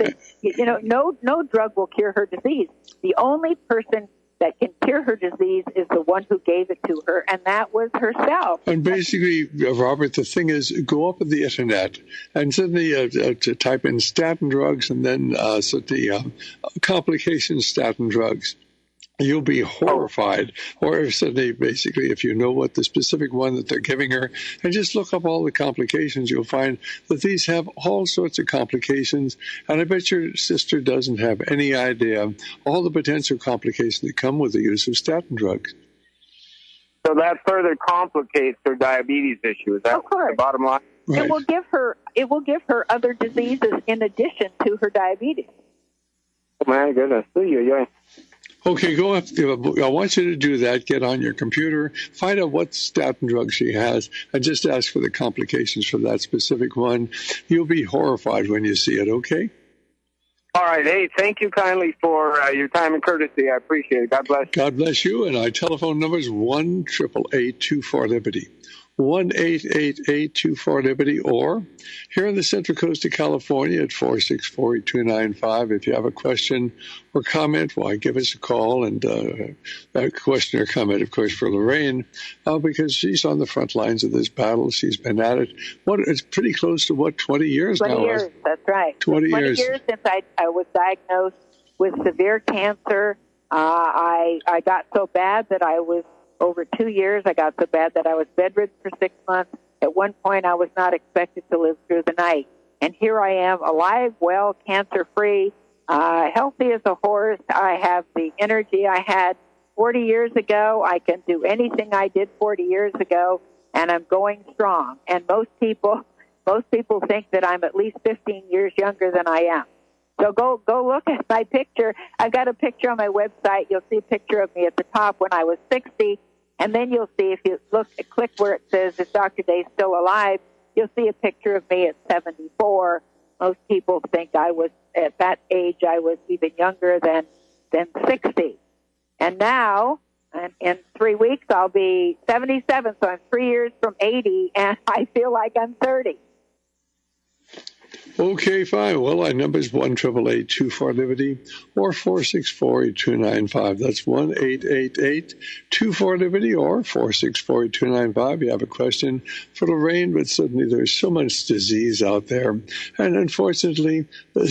No drug will cure her disease. The only person that can cure her disease is the one who gave it to her, and that was herself. And basically, Robert, the thing is, go up on the internet and suddenly to type in statin drugs and then complication statin drugs. You'll be horrified, or suddenly, basically, if you know what the specific one that they're giving her, and just look up all the complications, you'll find that these have all sorts of complications, and I bet your sister doesn't have any idea all the potential complications that come with the use of statin drugs. So that further complicates her diabetes issue. Is that the bottom line? Right. It will give her other diseases in addition to her diabetes. Oh, my goodness. Okay, go up. I want you to do that. Get on your computer, find out what statin drug she has, and just ask for the complications for that specific one. You'll be horrified when you see it, okay? All right. Hey, thank you kindly for your time and courtesy. I appreciate it. God bless you. God bless you. And our telephone number is 1-888-24-LIBERTY. 1-888-24-LIBERTY, or here on the Central Coast of California at 464-8295. If you have a question or comment, why, give us a call. And a question or comment, of course, for Lorraine, because she's on the front lines of this battle. She's been at it. It's pretty close to, 20 years 20 now? 20 years, that's right. 20 years since I was diagnosed with severe cancer. I got so bad that I was, over 2 years, I got so bad that I was bedridden for 6 months. At one point, I was not expected to live through the night. And here I am, alive, well, cancer-free, healthy as a horse. I have the energy I had 40 years ago. I can do anything I did 40 years ago, and I'm going strong. And most people think that I'm at least 15 years younger than I am. So go look at my picture. I've got a picture on my website. You'll see a picture of me at the top when I was 60. And then you'll see, if you click where it says, is Dr. Day still alive? You'll see a picture of me at 74. Most people think I was, at that age, I was even younger than 60. And now, in 3 weeks, I'll be 77. So I'm 3 years from 80, and I feel like I'm 30. Okay, fine. Well, our number is 1-888-24-LIBERTY or 464-8295. That's 1-888-24-LIBERTY or 464-8295. You have a question for Lorraine, but suddenly there's so much disease out there. And unfortunately,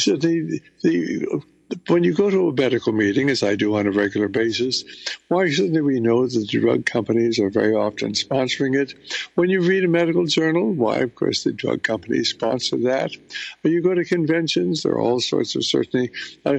when you go to a medical meeting, as I do on a regular basis, why suddenly we know that the drug companies are very often sponsoring it. When you read a medical journal, why, of course, the drug companies sponsor that. When you go to conventions, there are all sorts of certainly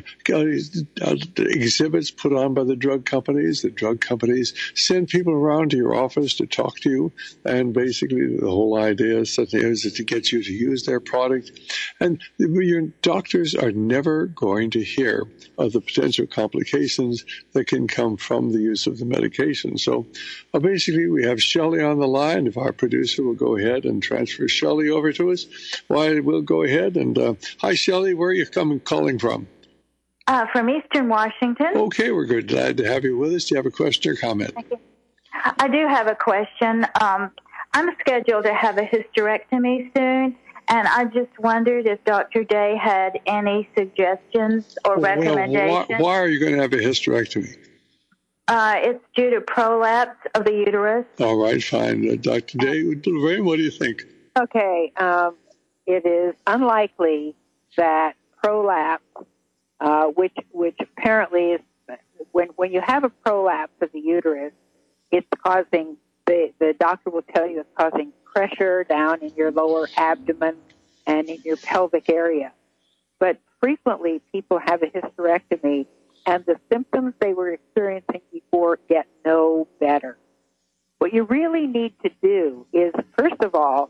exhibits put on by the drug companies. The drug companies send people around to your office to talk to you, and basically the whole idea is to get you to use their product. And your doctors are never going to hear of the potential complications that can come from the use of the medication. So basically, we have Shelley on the line. If our producer will go ahead and transfer Shelley over to us, we'll go ahead. And hi, Shelley, where are you calling from? From Eastern Washington. Okay, we're good. Glad to have you with us. Do you have a question or comment? Thank you. I do have a question. I'm scheduled to have a hysterectomy soon. And I just wondered if Dr. Day had any suggestions or recommendations. Why are you going to have a hysterectomy? It's due to prolapse of the uterus. All right, fine. Dr. Day, Lorraine, what do you think? Okay. It is unlikely that prolapse, which apparently is, when you have a prolapse of the uterus, it's causing, the doctor will tell you it's causing pressure down in your lower abdomen and in your pelvic area. But frequently people have a hysterectomy and the symptoms they were experiencing before get no better. What you really need to do is, first of all,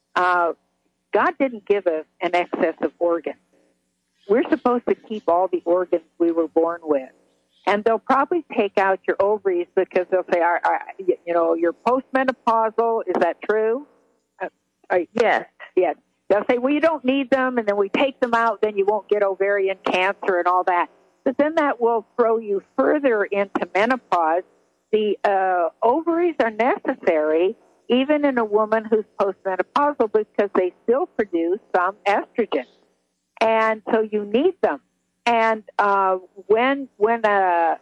God didn't give us an excess of organs. We're supposed to keep all the organs we were born with. And they'll probably take out your ovaries because they'll say, you're postmenopausal. Is that true? Yes. They'll say, well, you don't need them, and then we take them out, then you won't get ovarian cancer and all that. But then that will throw you further into menopause. The ovaries are necessary even in a woman who's postmenopausal because they still produce some estrogen. And so you need them. And when a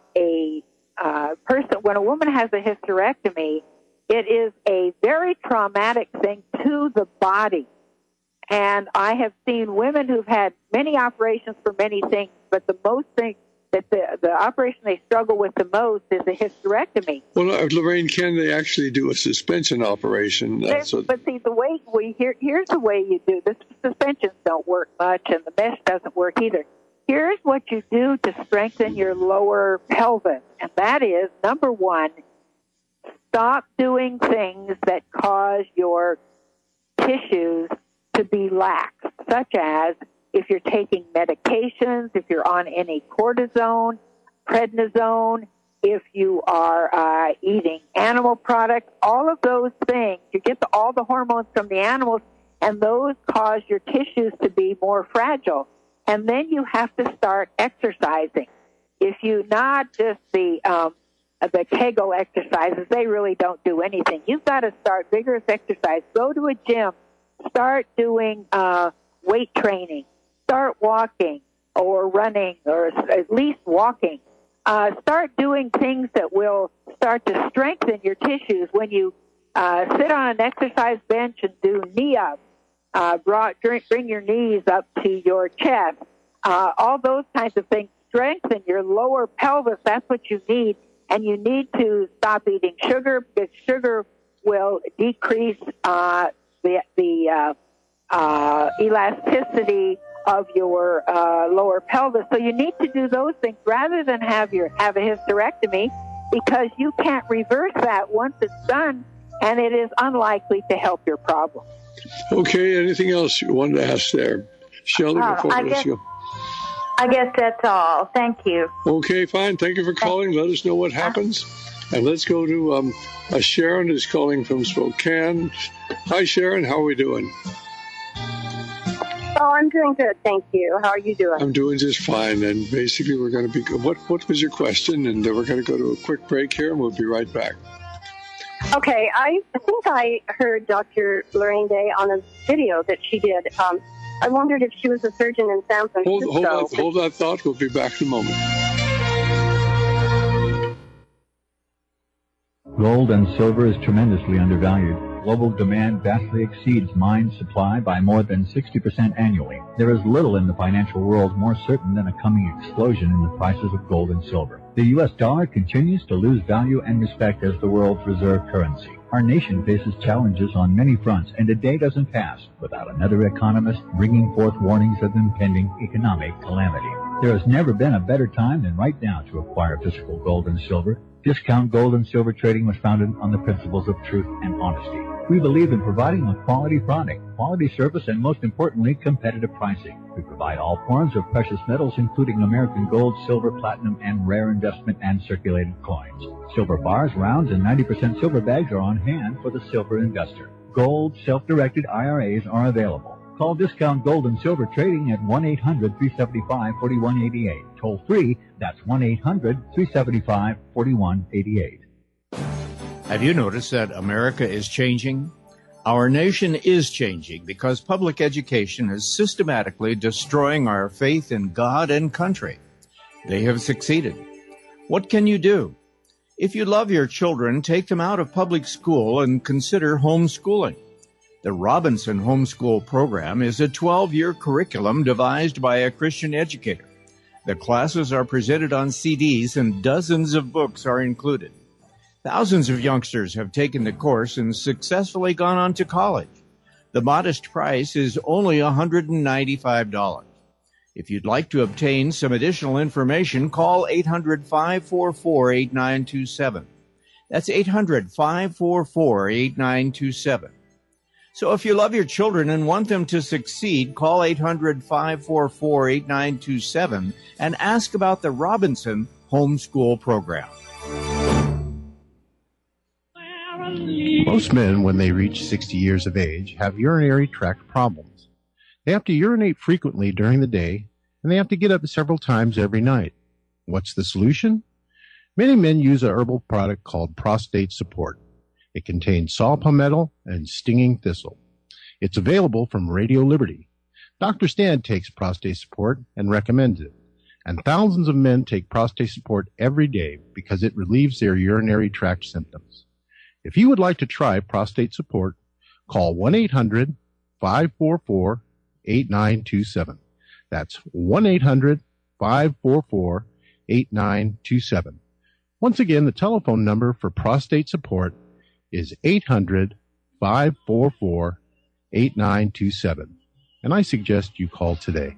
woman has a hysterectomy, it is a very traumatic thing to the body. And I have seen women who've had many operations for many things, but the most thing that the operation they struggle with the most is a hysterectomy. Well, Lorraine, can they actually do a suspension operation? But see, here's the way you do this. Suspensions don't work much, and the mesh doesn't work either. Here's what you do to strengthen your lower pelvis, and that is, number one, Stop doing things that cause your tissues to be lax, such as if you're taking medications, if you're on any cortisone, prednisone, if you are eating animal products, all of those things, you get all the hormones from the animals, and those cause your tissues to be more fragile. And then you have to start exercising. If you not just the Kegel exercises, they really don't do anything. You've got to start vigorous exercise. Go to a gym. Start doing weight training. Start walking or running, or at least walking. Start doing things that will start to strengthen your tissues. When you sit on an exercise bench and do knee-ups, bring your knees up to your chest, all those kinds of things. Strengthen your lower pelvis. That's what you need. And you need to stop eating sugar, because sugar will decrease the elasticity of your lower pelvis. So you need to do those things rather than have a hysterectomy, because you can't reverse that once it's done, and it is unlikely to help your problem. Okay, anything else you wanted to ask there? Shelley, before we let you go. I guess that's all. Thank you. Okay, fine. Thank you for calling. Let us know what happens. And let's go to Sharon, who's calling from Spokane. Hi, Sharon. How are we doing? Oh, I'm doing good. Thank you. How are you doing? I'm doing just fine. And basically, we're going to be good. What was your question? And we're going to go to a quick break here, and we'll be right back. Okay. I think I heard Dr. Lorraine Day on a video that she did. I wondered if she was a surgeon in San Francisco. Hold that thought. We'll be back in a moment. Gold and silver is tremendously undervalued. Global demand vastly exceeds mine supply by more than 60% annually. There is little in the financial world more certain than a coming explosion in the prices of gold and silver. The U.S. dollar continues to lose value and respect as the world's reserve currency. Our nation faces challenges on many fronts, and a day doesn't pass without another economist bringing forth warnings of impending economic calamity. There has never been a better time than right now to acquire physical gold and silver. Discount Gold and Silver Trading was founded on the principles of truth and honesty. We believe in providing a quality product, quality service, and most importantly, competitive pricing. We provide all forms of precious metals, including American gold, silver, platinum, and rare investment and circulated coins. Silver bars, rounds, and 90% silver bags are on hand for the silver investor. Gold self-directed IRAs are available. Call Discount Gold and Silver Trading at 1-800-375-4188. Toll free, that's 1-800-375-4188. Have you noticed that America is changing? Our nation is changing because public education is systematically destroying our faith in God and country. They have succeeded. What can you do? If you love your children, take them out of public school and consider homeschooling. The Robinson Homeschool Program is a 12-year curriculum devised by a Christian educator. The classes are presented on CDs and dozens of books are included. Thousands of youngsters have taken the course and successfully gone on to college. The modest price is only $195. If you'd like to obtain some additional information, call 800-544-8927. That's 800-544-8927. So if you love your children and want them to succeed, call 800-544-8927 and ask about the Robinson Homeschool Program. Most men, when they reach 60 years of age, have urinary tract problems. They have to urinate frequently during the day, and they have to get up several times every night. What's the solution? Many men use a herbal product called Prostate Support. It contains saw palmetto and stinging thistle. It's available from Radio Liberty. Dr. Stan takes Prostate Support and recommends it. And thousands of men take Prostate Support every day because it relieves their urinary tract symptoms. If you would like to try Prostate Support, call 1-800-544-8927. That's 1-800-544-8927. Once again, the telephone number for Prostate Support is 800-544-8927. And I suggest you call today.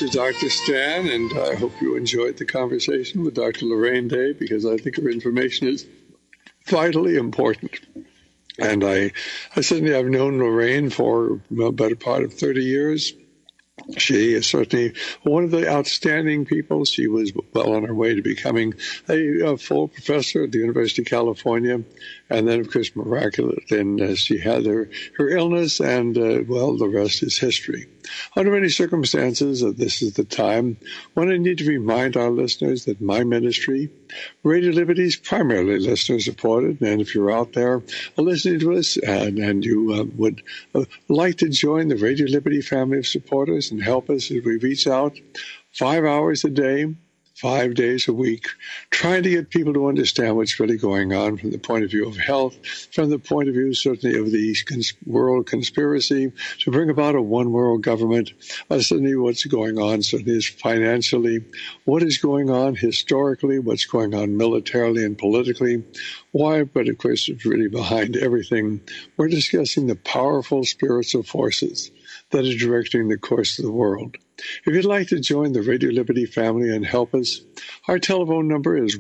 is Dr. Stan, and I hope you enjoyed the conversation with Dr. Lorraine Day, because I think her information is vitally important. And I certainly have known Lorraine for a better part of 30 years. She is certainly one of the outstanding people. She was well on her way to becoming a full professor at the University of California. And then, of course, miraculously, she had her illness, and, the rest is history. Under any circumstances, this is the time when I need to remind our listeners that my ministry, Radio Liberty, is primarily listener-supported. And if you're out there listening to us and you would like to join the Radio Liberty family of supporters and help us as we reach out 5 hours a day, 5 days a week, trying to get people to understand what's really going on from the point of view of health, from the point of view certainly of the world conspiracy, to bring about a one-world government, certainly what's going on, certainly is financially, what is going on historically, what's going on militarily and politically, why, but of course it's really behind everything. We're discussing the powerful spiritual forces that are directing the course of the world. If you'd like to join the Radio Liberty family and help us, our telephone number is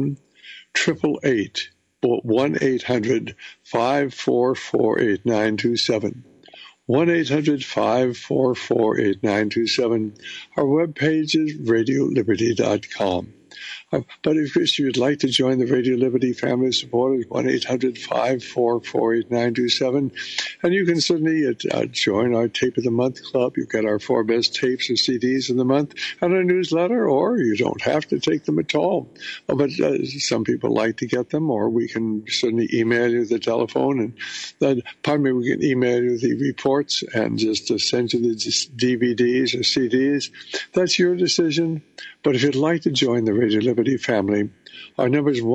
1-800-544-8927. 1-800-544-8927. Our webpage is radioliberty.com. But if you'd like to join the Radio Liberty family of supporters, 1-800-544-8927. And you can certainly join our Tape of the Month Club. You get our 4 best tapes or CDs of the month and our newsletter, or you don't have to take them at all. But some people like to get them, or we can certainly email you the telephone. And then, we can email you the reports and just send you the DVDs or CDs. That's your decision. But if you'd like to join the Radio Liberty family, our number is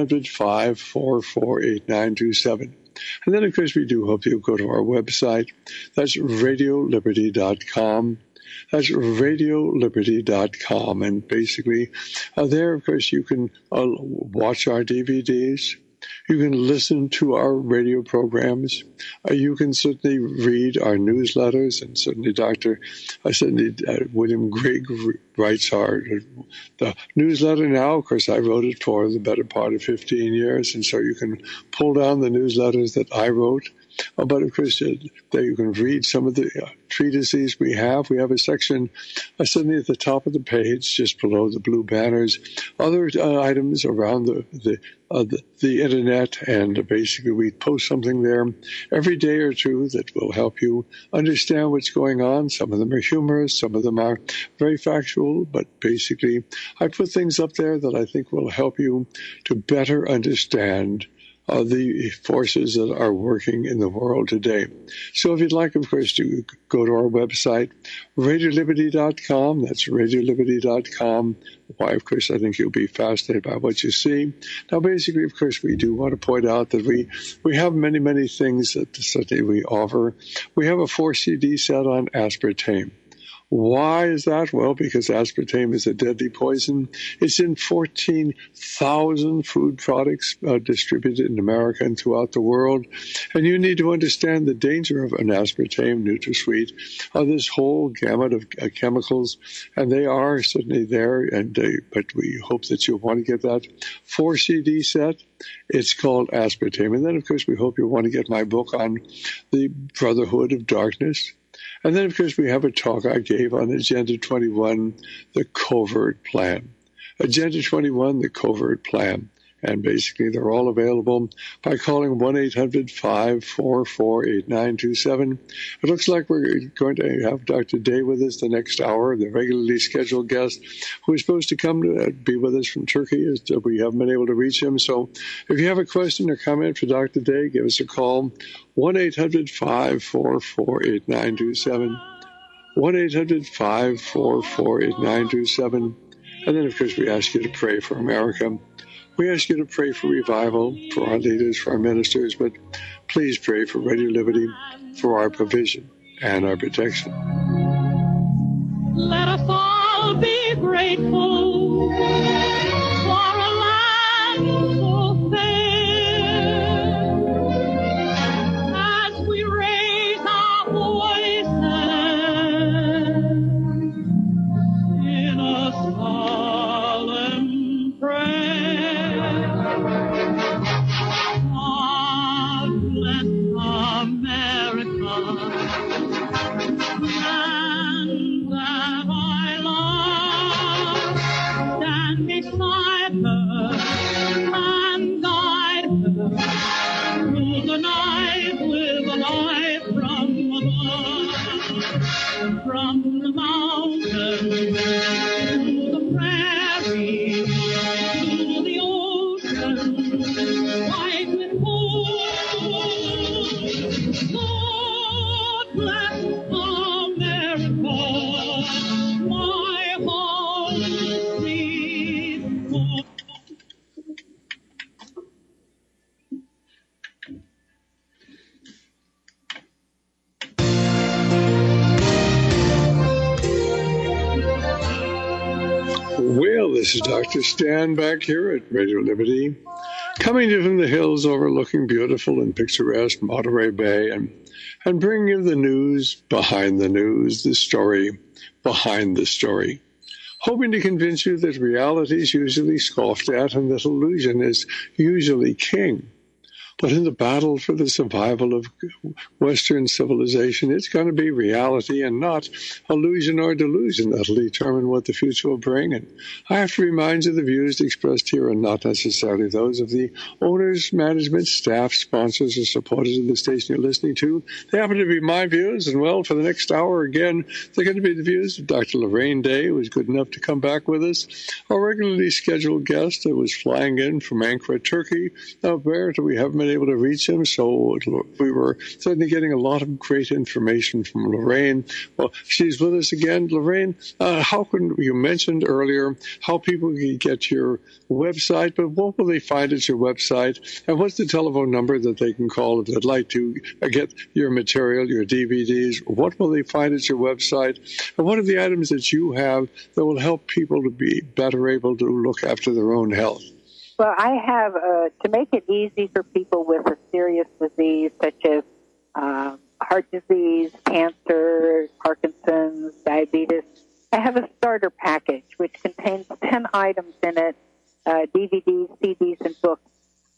1-800-544-8927. And then, of course, we do hope you'll go to our website. That's radioliberty.com. That's radioliberty.com. And basically, there, of course, you can watch our DVDs. You can listen to our radio programs. You can certainly read our newsletters, and certainly William Grigg writes the newsletter now. Of course, I wrote it for the better part of 15 years, and so you can pull down the newsletters that I wrote. But of course, there you can read some of the treatises we have. We have a section suddenly at the top of the page, just below the blue banners, other items around the internet, and basically we post something there every day or two that will help you understand what's going on. Some of them are humorous, some of them are very factual, but basically I put things up there that I think will help you to better understand the forces that are working in the world today. So if you'd like, of course, to go to our website, radioliberty.com. That's radioliberty.com. Why, of course, I think you'll be fascinated by what you see. Now, basically, of course, we do want to point out that we have many, many things that certainly we offer. We have a 4-CD set on aspartame. Why is that? Well, because aspartame is a deadly poison. It's in 14,000 food products distributed in America and throughout the world. And you need to understand the danger of an aspartame, NutraSweet, this whole gamut of chemicals. And they are certainly there, but we hope that you'll want to get that 4-CD set. It's called aspartame. And then, of course, we hope you'll want to get my book on the Brotherhood of Darkness. And then, of course, we have a talk I gave on Agenda 21, the Covert Plan. Agenda 21, the Covert Plan. And basically, they're all available by calling 1-800-544-8927. It looks like we're going to have Dr. Day with us the next hour, the regularly scheduled guest who is supposed to come to be with us from Turkey. We haven't been able to reach him. So if you have a question or comment for Dr. Day, give us a call, 1-800-544-8927. 1-800-544-8927. And then, of course, we ask you to pray for America. We ask you to pray for revival, for our leaders, for our ministers, but please pray for Radio Liberty, for our provision and our protection. Let us all be grateful for a land so fair. As we raise our voices is Dr. Stan back here at Radio Liberty, coming to you from the hills overlooking beautiful and picturesque Monterey Bay, and bringing you the news behind the news, the story behind the story, hoping to convince you that reality is usually scoffed at and that illusion is usually king. But in the battle for the survival of Western civilization, it's going to be reality and not illusion or delusion that'll determine what the future will bring. And I have to remind you the views expressed here are not necessarily those of the owners, management, staff, sponsors, or supporters of the station you're listening to. They happen to be my views. And, well, for the next hour, again, they're going to be the views of Dr. Lorraine Day, who was good enough to come back with us, our regularly scheduled guest that was flying in from Ankara, Turkey. Now, Barrett, we haven't been able to reach him, so we were certainly getting a lot of great information from Lorraine. Well, she's with us again. Lorraine, you mentioned earlier how people can get your website, but what will they find at your website? And what's the telephone number that they can call if they'd like to get your material, your DVDs? What will they find at your website? And what are the items that you have that will help people to be better able to look after their own health? Well, I have, to make it easy for people with a serious disease such as heart disease, cancer, Parkinson's, diabetes, I have a starter package which contains 10 items in it, DVDs, CDs, and books,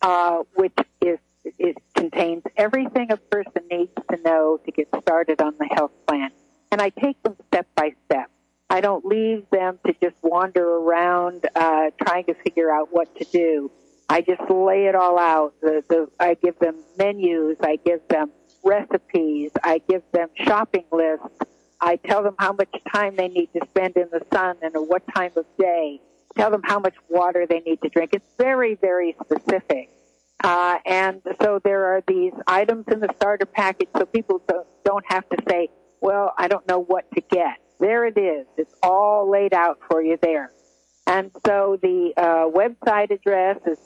it contains everything a person needs to know to get started on the health plan. And I take them step by step. I don't leave them to just wander around trying to figure out what to do. I just lay it all out. I give them menus. I give them recipes. I give them shopping lists. I tell them how much time they need to spend in the sun and at what time of day. Tell them how much water they need to drink. It's very, very specific. And so there are these items in the starter package so people don't have to say, well, I don't know what to get. There it is. It's all laid out for you there. And so the website address is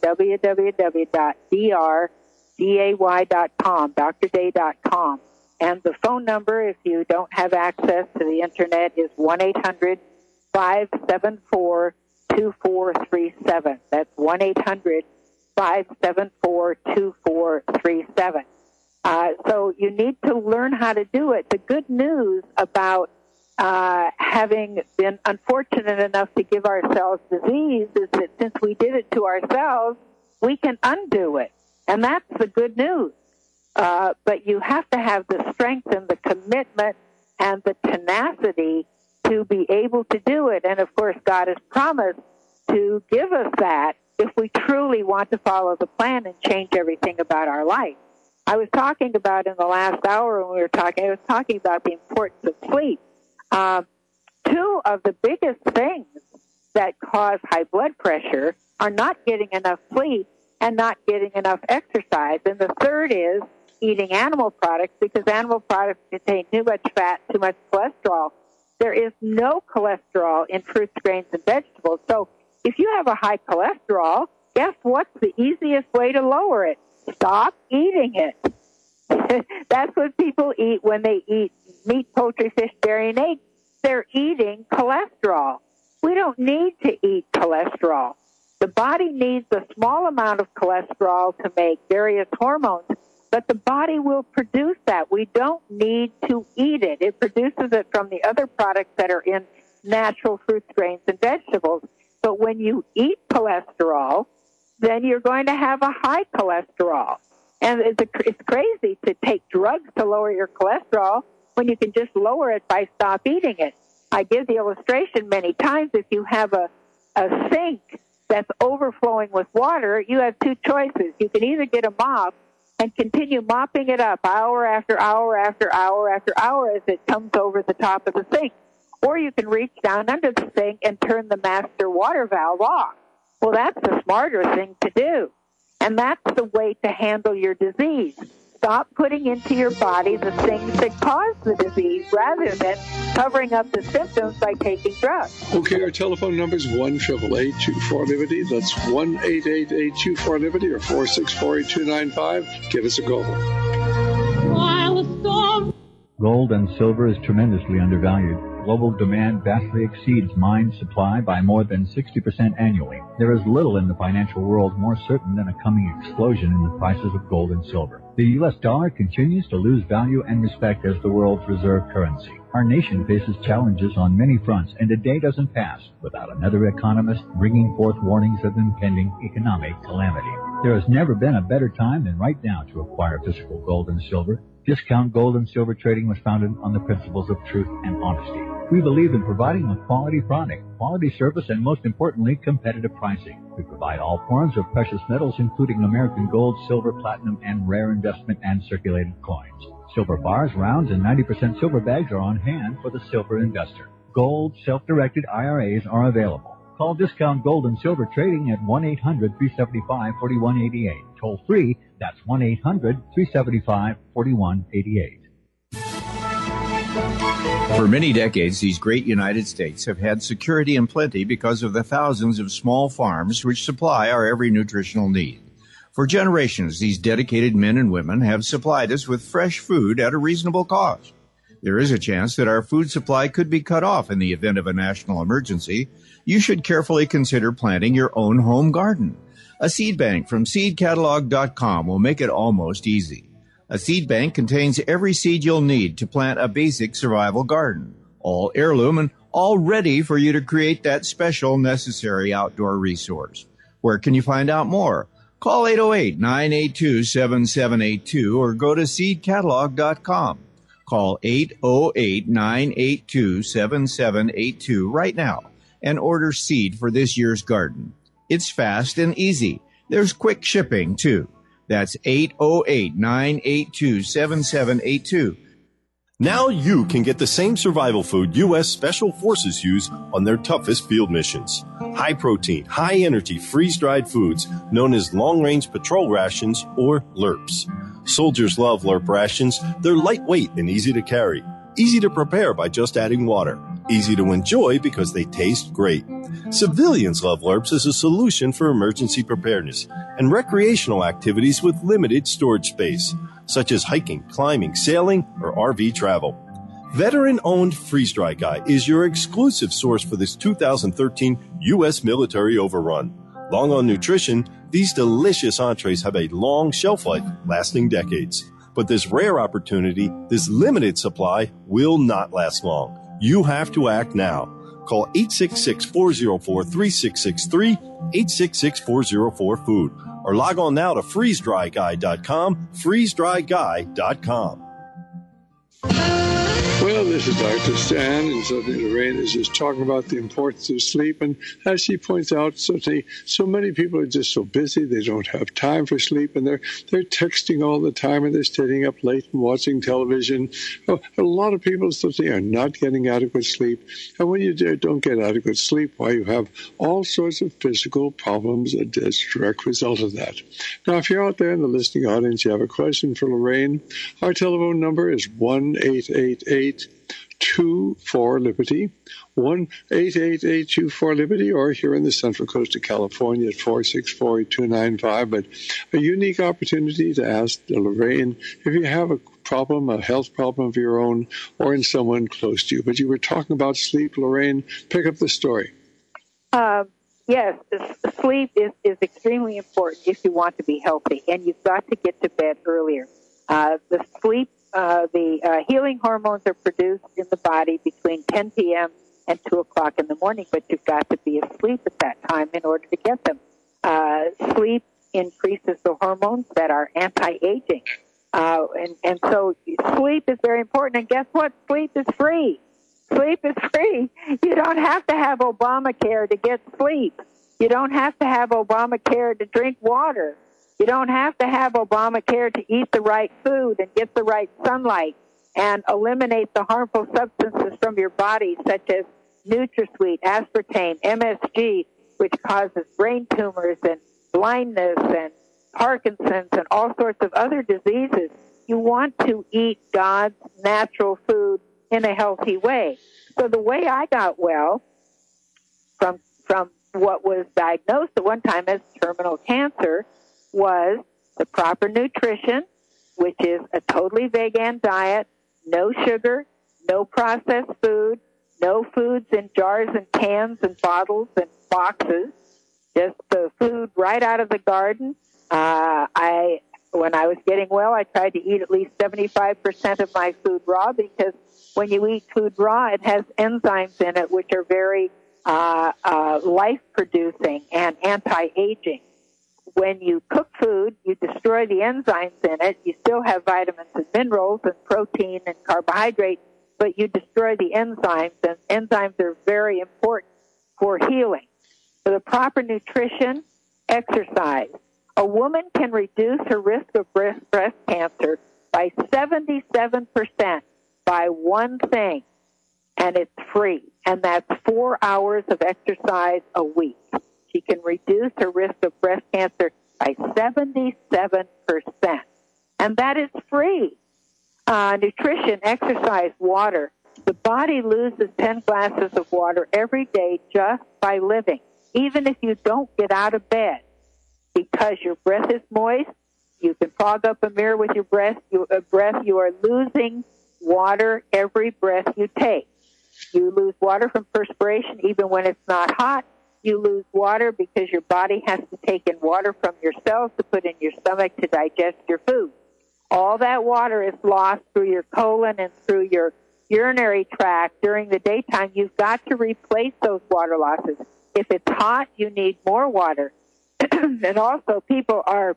www.drday.com, drday.com. And the phone number, if you don't have access to the Internet, is 1-800-574-2437. That's 1-800-574-2437. So you need to learn how to do it. The good news about having been unfortunate enough to give ourselves disease is that since we did it to ourselves, we can undo it. And that's the good news. But you have to have the strength and the commitment and the tenacity to be able to do it. And, of course, God has promised to give us that if we truly want to follow the plan and change everything about our life. I was talking about in the last hour when I was talking about the importance of sleep. Two of the biggest things that cause high blood pressure are not getting enough sleep and not getting enough exercise. And the third is eating animal products, because animal products contain too much fat, too much cholesterol. There is no cholesterol in fruits, grains, and vegetables. So if you have a high cholesterol, guess what's the easiest way to lower it? Stop eating it. That's what people eat when they eat meat, poultry, fish, dairy, and eggs. They're eating cholesterol. We don't need to eat cholesterol. The body needs a small amount of cholesterol to make various hormones, but the body will produce that. We don't need to eat it. It produces it from the other products that are in natural fruits, grains, and vegetables. But when you eat cholesterol, then you're going to have a high cholesterol. And it's crazy to take drugs to lower your cholesterol when you can just lower it by stop eating it. I give the illustration many times. If you have a sink that's overflowing with water, you have two choices. You can either get a mop and continue mopping it up hour after hour after hour after hour as it comes over the top of the sink, or you can reach down under the sink and turn the master water valve off. Well, that's the smarter thing to do, and that's the way to handle your disease. Stop putting into your body the things that cause the disease rather than covering up the symptoms by taking drugs. Okay, our telephone number is 1-888-24-LIBERTY. That's 1-888-24-LIBERTY or 464-8295. Give us a call. Gold and silver is tremendously undervalued. Global demand vastly exceeds mine supply by more than 60% annually. There is little in the financial world more certain than a coming explosion in the prices of gold and silver. The U.S. dollar continues to lose value and respect as the world's reserve currency. Our nation faces challenges on many fronts, and a day doesn't pass without another economist bringing forth warnings of impending economic calamity. There has never been a better time than right now to acquire physical gold and silver. Discount Gold and Silver Trading was founded on the principles of truth and honesty. We believe in providing a quality product, quality service, and most importantly, competitive pricing. We provide all forms of precious metals, including American gold, silver, platinum, and rare investment and circulated coins. Silver bars, rounds, and 90% silver bags are on hand for the silver investor. Gold, self-directed IRAs are available. Call Discount Gold and Silver Trading at 1-800-375-4188. Toll free, that's 1-800-375-4188. For many decades, these great United States have had security and plenty because of the thousands of small farms which supply our every nutritional need. For generations, these dedicated men and women have supplied us with fresh food at a reasonable cost. There is a chance that our food supply could be cut off in the event of a national emergency. You should carefully consider planting your own home garden. A seed bank from seedcatalog.com will make it almost easy. A seed bank contains every seed you'll need to plant a basic survival garden, all heirloom and all ready for you to create that special necessary outdoor resource. Where can you find out more? Call 808-982-7782 or go to seedcatalog.com. Call 808-982-7782 right now and order seed for this year's garden. It's fast and easy. There's quick shipping, too. That's 808-982-7782. Now you can get the same survival food U.S. Special Forces use on their toughest field missions. High-protein, high-energy, freeze-dried foods known as long-range patrol rations or LRPs. Soldiers love LRP rations. They're lightweight and easy to carry. Easy to prepare by just adding water. Easy to enjoy because they taste great. Civilians love LRPs as a solution for emergency preparedness and recreational activities with limited storage space, such as hiking, climbing, sailing, or RV travel. Veteran-owned Freeze Dry Guy is your exclusive source for this 2013 U.S. military overrun. Long on nutrition, these delicious entrees have a long shelf life, lasting decades. But this rare opportunity, this limited supply, will not last long. You have to act now. Call 866-404-3663, 866-404-FOOD, or log on now to freezedryguy.com, freezedryguy.com. Well, this is Dr. Stan, and certainly Lorraine is just talking about the importance of sleep. And as she points out, certainly so many people are just so busy, they don't have time for sleep, and they're texting all the time, and they're staying up late and watching television. A lot of people certainly are not getting adequate sleep. And when you don't get adequate sleep, why, you have all sorts of physical problems as a direct result of that. Now, if you're out there in the listening audience, you have a question for Lorraine, our telephone number is 1-888-24-LIBERTY, 1-888-24-LIBERTY, or here in the Central Coast of California at 464-8295. But a unique opportunity to ask Lorraine if you have a problem, a health problem of your own, or in someone close to you. But you were talking about sleep, Lorraine. Pick up the story. Yes, sleep is extremely important if you want to be healthy, and you've got to get to bed earlier. The healing hormones are produced in the body between 10 p.m. and 2 o'clock in the morning, but you've got to be asleep at that time in order to get them. Sleep increases the hormones that are anti-aging. And so sleep is very important. And guess what? Sleep is free. Sleep is free. You don't have to have Obamacare to get sleep. You don't have to have Obamacare to drink water. You don't have to have Obamacare to eat the right food and get the right sunlight and eliminate the harmful substances from your body, such as NutraSweet, aspartame, MSG, which causes brain tumors and blindness and Parkinson's and all sorts of other diseases. You want to eat God's natural food in a healthy way. So the way I got well from what was diagnosed at one time as terminal cancer was the proper nutrition, which is a totally vegan diet, no sugar, no processed food, No foods in jars and cans and bottles and boxes. Just the food right out of the garden. When I was getting well, I tried to eat at least 75% of my food raw, because when you eat food raw, it has enzymes in it which are very life-producing and anti-aging. When you cook food, you destroy the enzymes in it. You still have vitamins and minerals and protein and carbohydrates, but you destroy the enzymes, and enzymes are very important for healing. For the proper nutrition, exercise. A woman can reduce her risk of breast cancer by 77% by one thing, and it's free, and that's 4 hours of exercise a week. She can reduce her risk of breast cancer by 77%, and that is free. Nutrition, exercise, water. The body loses 10 glasses of water every day just by living, even if you don't get out of bed. Because your breath is moist, you can fog up a mirror with your breath. You are losing water every breath you take. You lose water from perspiration even when it's not hot. You lose water because your body has to take in water from your cells to put in your stomach to digest your food. All that water is lost through your colon and through your urinary tract during the daytime. You've got to replace those water losses. If it's hot, you need more water. And also, people are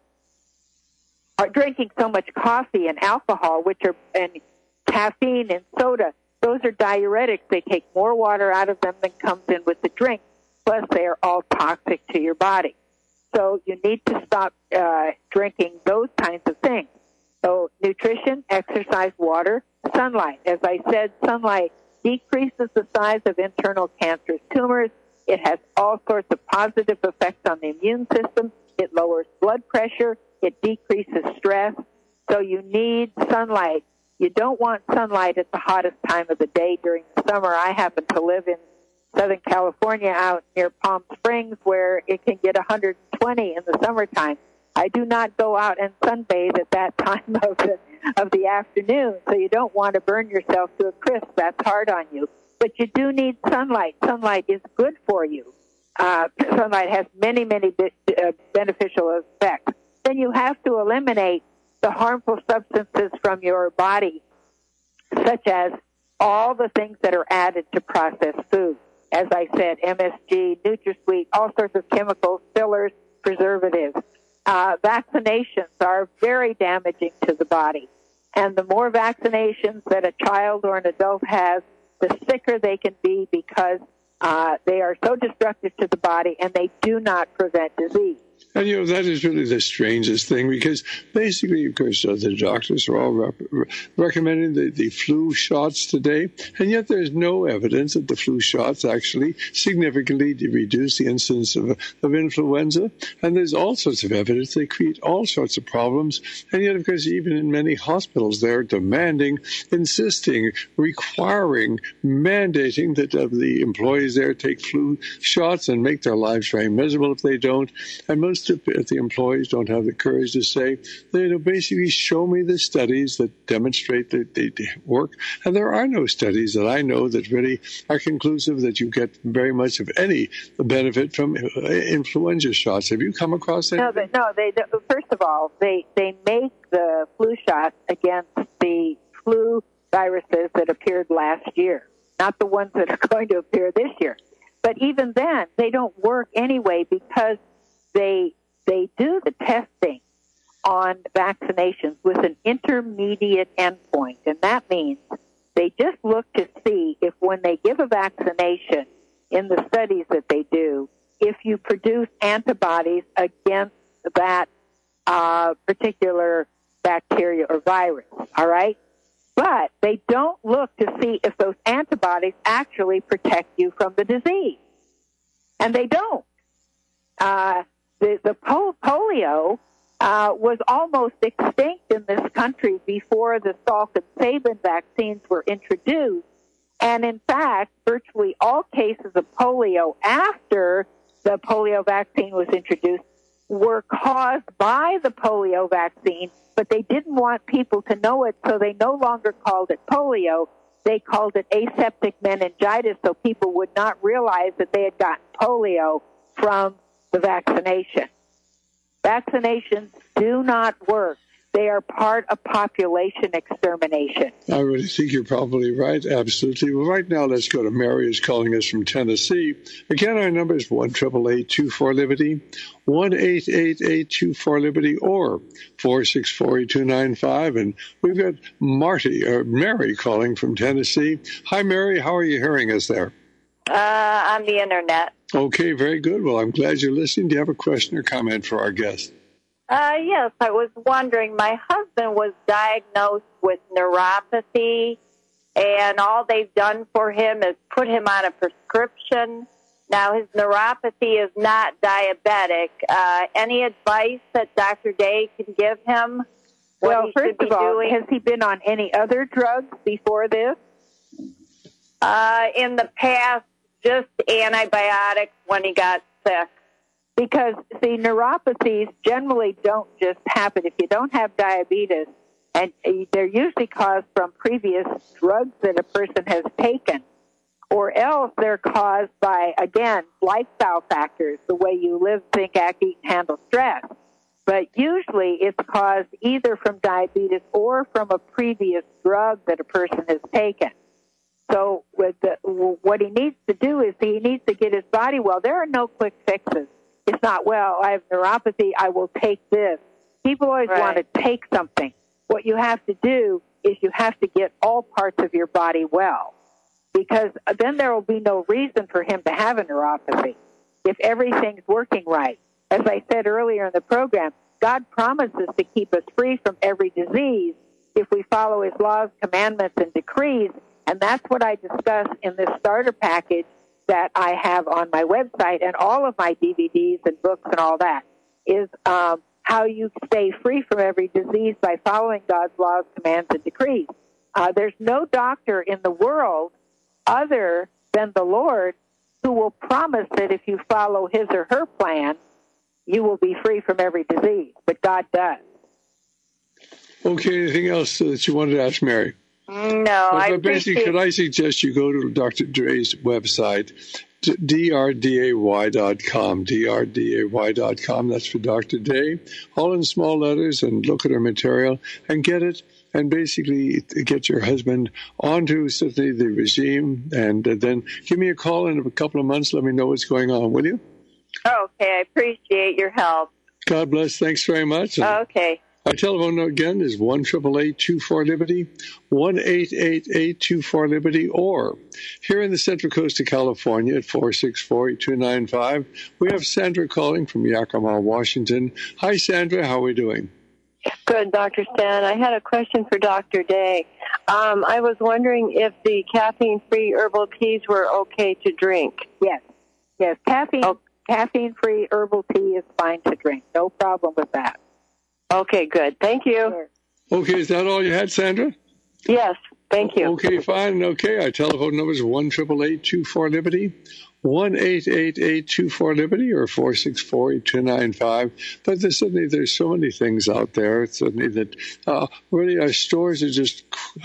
drinking so much coffee and alcohol, and caffeine and soda. Those are diuretics. They take more water out of them than comes in with the drink. Plus, they are all toxic to your body. So you need to stop drinking those kinds of things. So nutrition, exercise, water, sunlight. As I said, sunlight decreases the size of internal cancerous tumors. It has all sorts of positive effects on the immune system. It lowers blood pressure. It decreases stress. So you need sunlight. You don't want sunlight at the hottest time of the day during the summer. I happen to live in Southern California out near Palm Springs, where it can get 120 in the summertime. I do not go out and sunbathe at that time of the afternoon, so you don't want to burn yourself to a crisp. That's hard on you. But you do need sunlight. Sunlight is good for you. Sunlight has many, many beneficial effects. Then you have to eliminate the harmful substances from your body, such as all the things that are added to processed food. As I said, MSG, NutraSweet, all sorts of chemicals, fillers, preservatives. Vaccinations are very damaging to the body. And the more vaccinations that a child or an adult has, the sicker they can be, because they are so destructive to the body and they do not prevent disease. And, that is really the strangest thing, because basically, of course, the doctors are all recommending the flu shots today, and yet there's no evidence that the flu shots actually significantly reduce the incidence of influenza, and there's all sorts of evidence they create all sorts of problems, and yet, of course, even in many hospitals, they're demanding, insisting, requiring, mandating that the employees there take flu shots and make their lives very miserable if they don't, and most of the employees don't have the courage to say, basically show me the studies that demonstrate that they work. And there are no studies that I know that really are conclusive that you get very much of any benefit from influenza shots. Have you come across that? No, first of all, they make the flu shots against the flu viruses that appeared last year, not the ones that are going to appear this year. But even then, they don't work anyway, because they do the testing on vaccinations with an intermediate endpoint, and that means they just look to see if when they give a vaccination in the studies that they do, if you produce antibodies against that particular bacteria or virus, all right? But they don't look to see if those antibodies actually protect you from the disease. And they don't. The polio was almost extinct in this country before the Salk and Sabin vaccines were introduced. And in fact, virtually all cases of polio after the polio vaccine was introduced were caused by the polio vaccine, but they didn't want people to know it, so they no longer called it polio. they called it aseptic meningitis, so people would not realize that they had gotten polio from the vaccination. Vaccinations do not work. They are part of population extermination. I really think you're probably right. Absolutely. Well, right now, let's go to Mary, who's calling us from Tennessee. Again, our number is 1-888-24-LIBERTY, 1-888-24-LIBERTY, or 464-8295. And we've got Mary calling from Tennessee. Hi, Mary. How are you hearing us there? On the internet. Okay, very good. Well, I'm glad you're listening. Do you have a question or comment for our guest? Yes, I was wondering, my husband was diagnosed with neuropathy, and all they've done for him is put him on a prescription. Now, his neuropathy is not diabetic. Any advice that Dr. Day can give him? Well, first of all, has he been on any other drugs before this? In the past, just antibiotics when he got sick. Because, see, neuropathies generally don't just happen. If you don't have diabetes, and they're usually caused from previous drugs that a person has taken, or else they're caused by, again, lifestyle factors, the way you live, think, act, eat, and handle stress. But usually it's caused either from diabetes or from a previous drug that a person has taken. So what he needs to do is he needs to get his body well. There are no quick fixes. It's not, well, I have neuropathy, I will take this. People always want to take something. What you have to do is you have to get all parts of your body well, because then there will be no reason for him to have a neuropathy if everything's working right. As I said earlier in the program, God promises to keep us free from every disease if we follow his laws, commandments, and decrees, and that's what I discuss in this starter package that I have on my website, and all of my DVDs and books and all that, is how you stay free from every disease by following God's laws, commands, and decrees. There's no doctor in the world other than the Lord who will promise that if you follow his or her plan, you will be free from every disease, but God does. Okay, anything else that you wanted to ask Mary? No, well, basically, could I suggest you go to Dr. Dre's website, drday.com, drday.com. That's for Dr. Day, all in small letters, and look at her material and get it, and basically get your husband onto certainly the regime, and then give me a call in a couple of months. Let me know what's going on, will you? Okay, I appreciate your help. God bless. Thanks very much. Okay. Our telephone number again is 1-888-24-LIBERTY, 1-888-24-LIBERTY, or here in the Central Coast of California at 464-8295. We have Sandra calling from Yakima, Washington. Hi, Sandra. How are we doing? Good, Dr. Stan. I had a question for Dr. Day. I was wondering if the caffeine-free herbal teas were okay to drink. Yes. Caffeine-free herbal tea is fine to drink. No problem with that. Okay, good. Thank you. Okay, is that all you had, Sandra? Yes, thank you. Okay, fine. Okay, our telephone number is 1-888-24-LIBERTY, 1-888-24-LIBERTY, or 464-8295. But there's so many things out there, certainly, that really our stores are just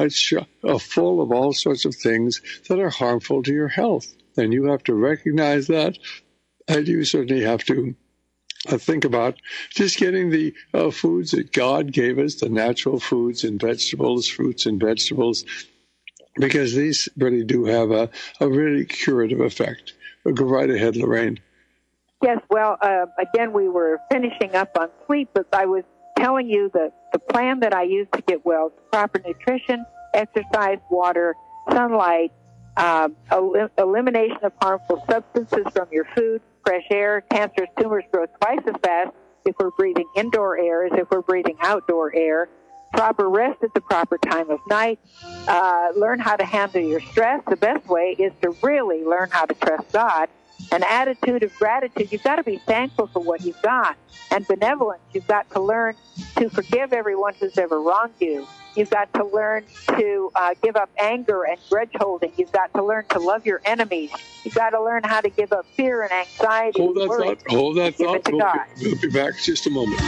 full of all sorts of things that are harmful to your health. And you have to recognize that, and you certainly have to think about just getting the foods that God gave us, the natural foods and vegetables, fruits and vegetables, because these really do have a really curative effect. Go right ahead, Lorraine. Yes, well, again, we were finishing up on sleep, but I was telling you that the plan that I use to get well, proper nutrition, exercise, water, sunlight, elimination of harmful substances from your food, fresh air. Cancerous tumors grow twice as fast if we're breathing indoor air as if we're breathing outdoor air. Proper rest at the proper time of night. Learn how to handle your stress. The best way is to really learn how to trust God. An attitude of gratitude. You've got to be thankful for what you've got. And benevolence. You've got to learn to forgive everyone who's ever wronged you. You've got to learn to give up anger and grudge holding. You've got to learn to love your enemies. You've got to learn how to give up fear and anxiety. Hold that thought. We'll be back in just a moment.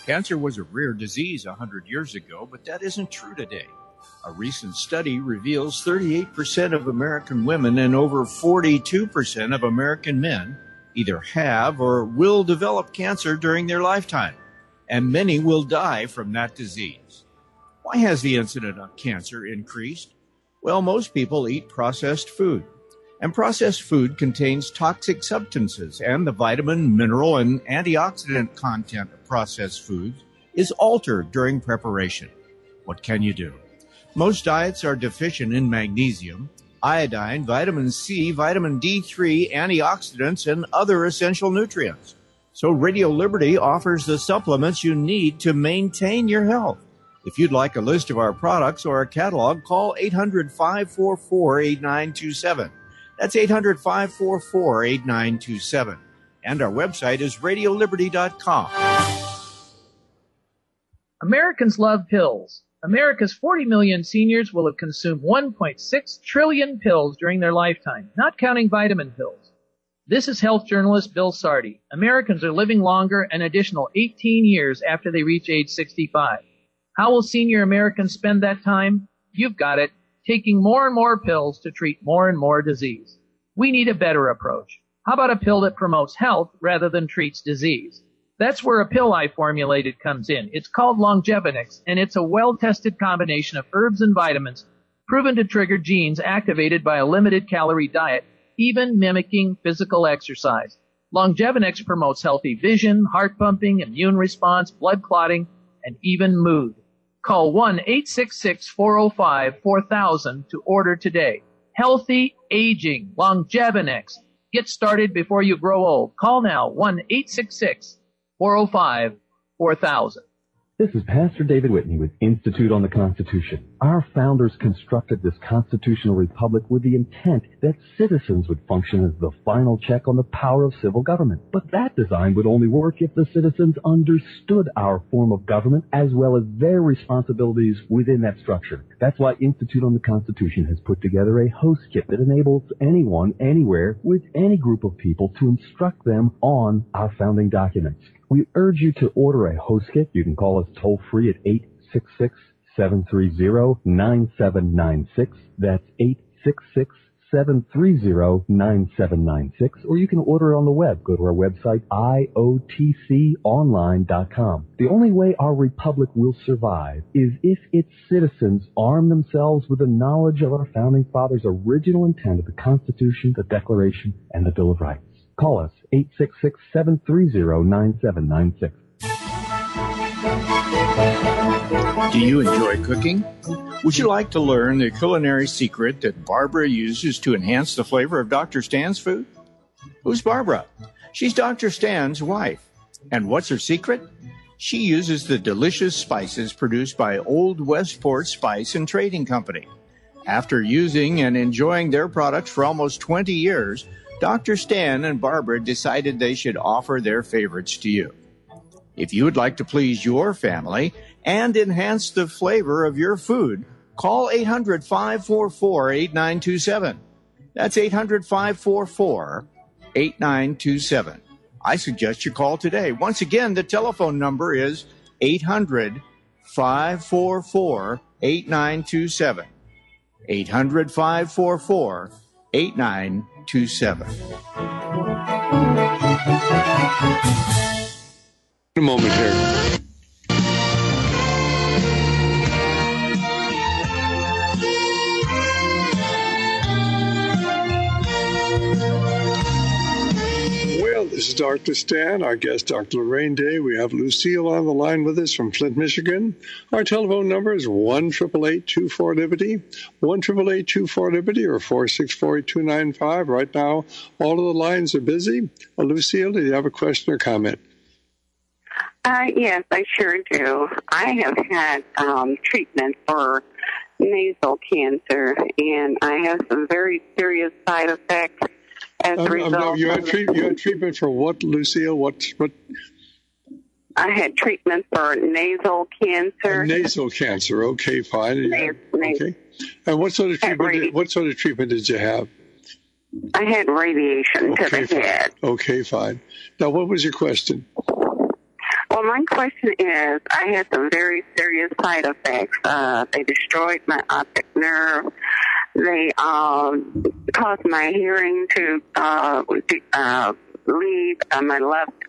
Cancer was a rare disease 100 years ago, but that isn't true today. A recent study reveals 38% of American women and over 42% of American men either have or will develop cancer during their lifetime, and many will die from that disease. Why has the incidence of cancer increased? Well, most people eat processed food, and processed food contains toxic substances, and the vitamin, mineral, and antioxidant content of processed foods is altered during preparation. What can you do? Most diets are deficient in magnesium, iodine, vitamin C, vitamin D3, antioxidants, and other essential nutrients. So Radio Liberty offers the supplements you need to maintain your health. If you'd like a list of our products or a catalog, call 800-544-8927. That's 800-544-8927. And our website is radioliberty.com. Americans love pills. America's 40 million seniors will have consumed 1.6 trillion pills during their lifetime, not counting vitamin pills. This is health journalist Bill Sardi. Americans are living longer an additional 18 years after they reach age 65. How will senior Americans spend that time? You've got it. Taking more and more pills to treat more and more disease. We need a better approach. How about a pill that promotes health rather than treats disease? That's where a pill I formulated comes in. It's called Longevinix, and it's a well-tested combination of herbs and vitamins proven to trigger genes activated by a limited-calorie diet, even mimicking physical exercise. Longevinix promotes healthy vision, heart pumping, immune response, blood clotting, and even mood. Call 1-866-405-4000 to order today. Healthy aging, Longevinix. Get started before you grow old. Call now, 1-866-405-4000. This is Pastor David Whitney with Institute on the Constitution. Our founders constructed this constitutional republic with the intent that citizens would function as the final check on the power of civil government. But that design would only work if the citizens understood our form of government as well as their responsibilities within that structure. That's why Institute on the Constitution has put together a host kit that enables anyone, anywhere, with any group of people to instruct them on our founding documents. We urge you to order a host kit. You can call us toll-free at 866-730-9796. That's 866-730-9796. Or you can order it on the web. Go to our website, iotconline.com. The only way our republic will survive is if its citizens arm themselves with the knowledge of our founding fathers' original intent of the Constitution, the Declaration, and the Bill of Rights. Call us, 866-730-9796. Do you enjoy cooking? Would you like to learn the culinary secret that Barbara uses to enhance the flavor of Dr. Stan's food? Who's Barbara? She's Dr. Stan's wife. And what's her secret? She uses the delicious spices produced by Old Westport Spice and Trading Company. After using and enjoying their products for almost 20 years, Dr. Stan and Barbara decided they should offer their favorites to you. If you would like to please your family and enhance the flavor of your food, call 800-544-8927. That's 800-544-8927. I suggest you call today. Once again, the telephone number is 800-544-8927. 800-544-8927. A moment here. Well, this is Dr. Stan, our guest, Dr. Lorraine Day. We have Lucille on the line with us from Flint, Michigan. Our telephone number is 1-888-24-LIBERTY, 1-888-24-LIBERTY, or 464-8295. Right now, all of the lines are busy. Lucille, do you have a question or comment? Yes, I sure do. I have had treatment for nasal cancer, and I have some very serious side effects as a result. You had treatment for what, Lucille? What? I had treatment for nasal cancer. Nasal cancer. Okay, fine. Okay. And what sort of treatment? What sort of treatment did you have? I had radiation to the head. Okay, fine. Now, what was your question? Well, my question is, I had some very serious side effects. They destroyed my optic nerve. They caused my hearing to leave on my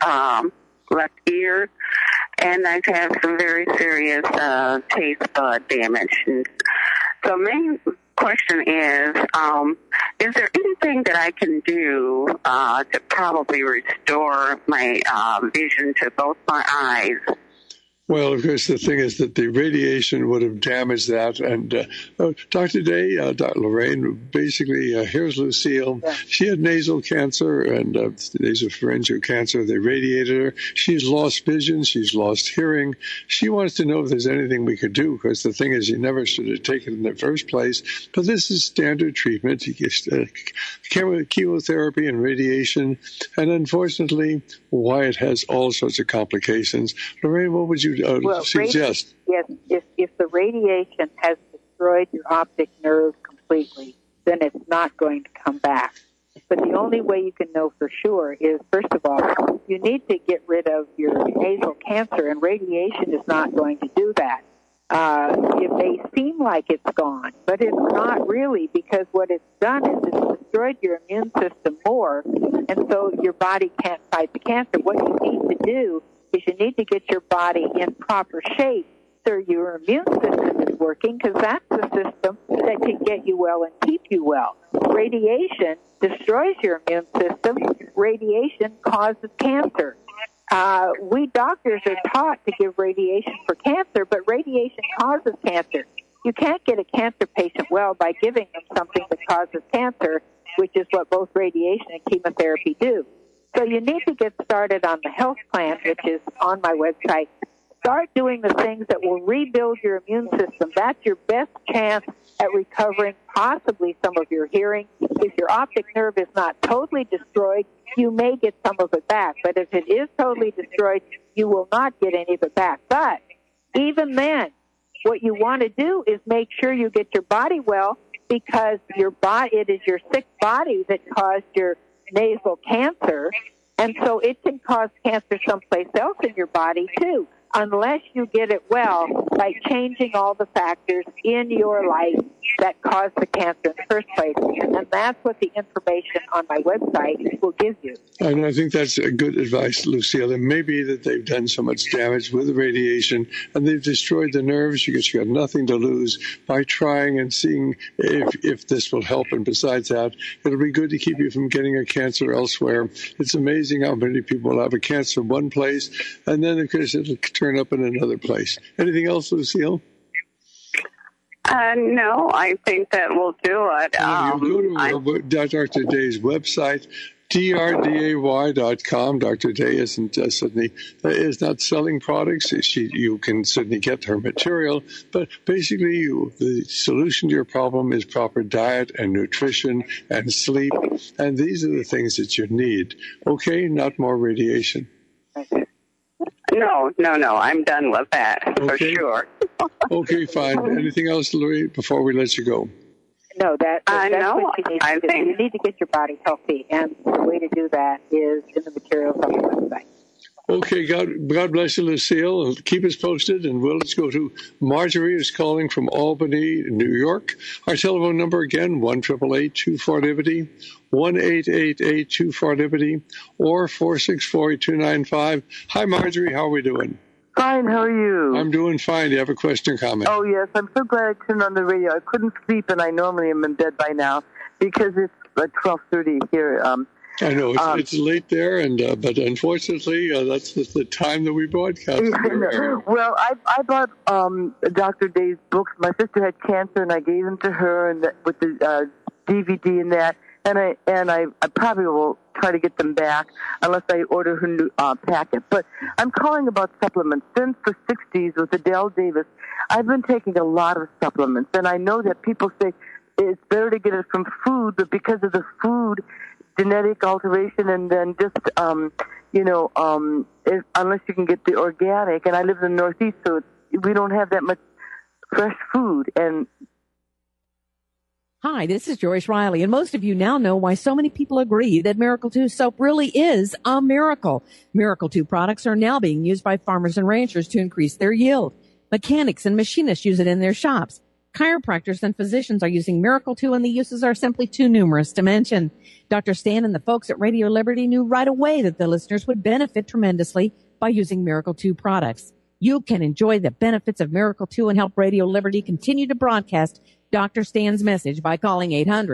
left ear, and I've had some very serious taste bud damage. And so main question is there anything that I can do to probably restore my vision to both my eyes? Well, of course, the thing is that the radiation would have damaged that. And Dr. Day, Dr. Lorraine, basically, here's Lucille. Yeah. She had nasal cancer and nasopharyngeal cancer. They radiated her. She's lost vision. She's lost hearing. She wants to know if there's anything we could do, because the thing is, you never should have taken it in the first place. But this is standard treatment. You get chemotherapy and radiation. And unfortunately, Wyatt has all sorts of complications. Lorraine, what would you suggest? Yes, if the radiation has destroyed your optic nerve completely, then it's not going to come back. But the only way you can know for sure is, first of all, you need to get rid of your nasal cancer, and radiation is not going to do that. It may seem like it's gone, but it's not really, because what it's done is it's destroyed your immune system more, and so your body can't fight the cancer. What you need to do is you need to get your body in proper shape so your immune system is working, because that's the system that can get you well and keep you well. Radiation destroys your immune system. Radiation causes cancer. We doctors are taught to give radiation for cancer, but radiation causes cancer. You can't get a cancer patient well by giving them something that causes cancer, which is what both radiation and chemotherapy do. So you need to get started on the health plan, which is on my website. Start doing the things that will rebuild your immune system. That's your best chance at recovering possibly some of your hearing. If your optic nerve is not totally destroyed, you may get some of it back. But if it is totally destroyed, you will not get any of it back. But even then, what you want to do is make sure you get your body well, because it is your sick body that caused your nasal cancer, and so it can cause cancer someplace else in your body too, unless you get it well by changing all the factors in your life that caused the cancer in the first place. And that's what the information on my website will give you. And I think that's a good advice, Lucille. It may be that they've done so much damage with the radiation and they've destroyed the nerves. You got nothing to lose by trying and seeing if this will help. And besides that, it'll be good to keep you from getting a cancer elsewhere. It's amazing how many people will have a cancer in one place, and then, of course, it'll turn up in another place. Anything else, Lucille? No, I think that will do it. You go to Dr. Day's website, drday.com. Dr. Day is not selling products. You can certainly get her material, but basically the solution to your problem is proper diet and nutrition and sleep, and these are the things that you need. Okay, not more radiation. No, I'm done with that, for sure. Okay, fine. Anything else, Lori, before we let you go? No, that's what you need to do. You need to get your body healthy, and the way to do that is in the materials on the website. Okay, God bless you, Lucille. Keep us posted, and let's go to Marjorie, who's calling from Albany, New York. Our telephone number again, 1-888-24-LIBERTY, 1-888-24-LIBERTY, or 464-8295. Hi, Marjorie. How are we doing? Fine, how are you? I'm doing fine. Do you have a question or comment? Oh, yes. I'm so glad I turned on the radio. I couldn't sleep, and I normally am in bed by now because it's like 12:30 here. I know. It's late there, but unfortunately, that's the time that we broadcast. Well, I bought Dr. Day's books. My sister had cancer, and I gave them to her and with the DVD and that. And I probably will try to get them back unless I order her new packet. But I'm calling about supplements. Since the 60s with Adele Davis, I've been taking a lot of supplements. And I know that people say it's better to get it from food, but because of the food, genetic alteration, and then just, unless you can get the organic. And I live in the Northeast, so we don't have that much fresh food. And Hi, this is Joyce Riley, and most of you now know why so many people agree that Miracle 2 soap really is a miracle. Miracle 2 products are now being used by farmers and ranchers to increase their yield. Mechanics and machinists use it in their shops. Chiropractors and physicians are using Miracle 2, and the uses are simply too numerous to mention. Dr. Stan and the folks at Radio Liberty knew right away that the listeners would benefit tremendously by using Miracle 2 products. You can enjoy the benefits of Miracle 2 and help Radio Liberty continue to broadcast Dr. Stan's message by calling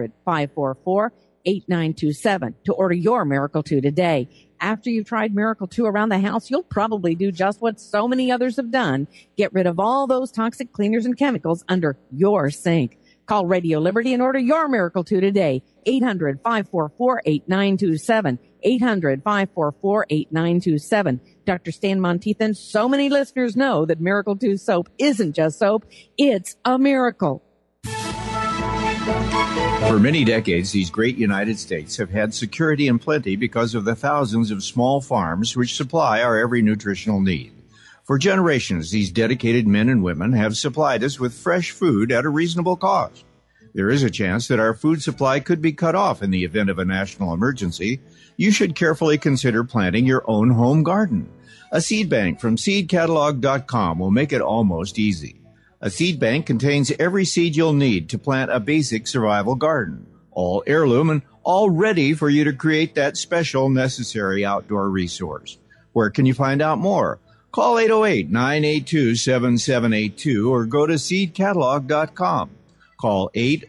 800-544-8927 to order your Miracle 2 today. After you've tried Miracle 2 around the house, you'll probably do just what so many others have done. Get rid of all those toxic cleaners and chemicals under your sink. Call Radio Liberty and order your Miracle 2 today. 800-544-8927. 800-544-8927. Dr. Stan Monteith, so many listeners know that Miracle 2 soap isn't just soap, it's a miracle. For many decades, these great United States have had security and plenty because of the thousands of small farms which supply our every nutritional need. For generations, these dedicated men and women have supplied us with fresh food at a reasonable cost. There is a chance that our food supply could be cut off in the event of a national emergency. You should carefully consider planting your own home garden. A seed bank from seedcatalog.com will make it almost easy. A seed bank contains every seed you'll need to plant a basic survival garden, all heirloom and all ready for you to create that special necessary outdoor resource. Where can you find out more? Call 808-982-7782 or go to seedcatalog.com. Call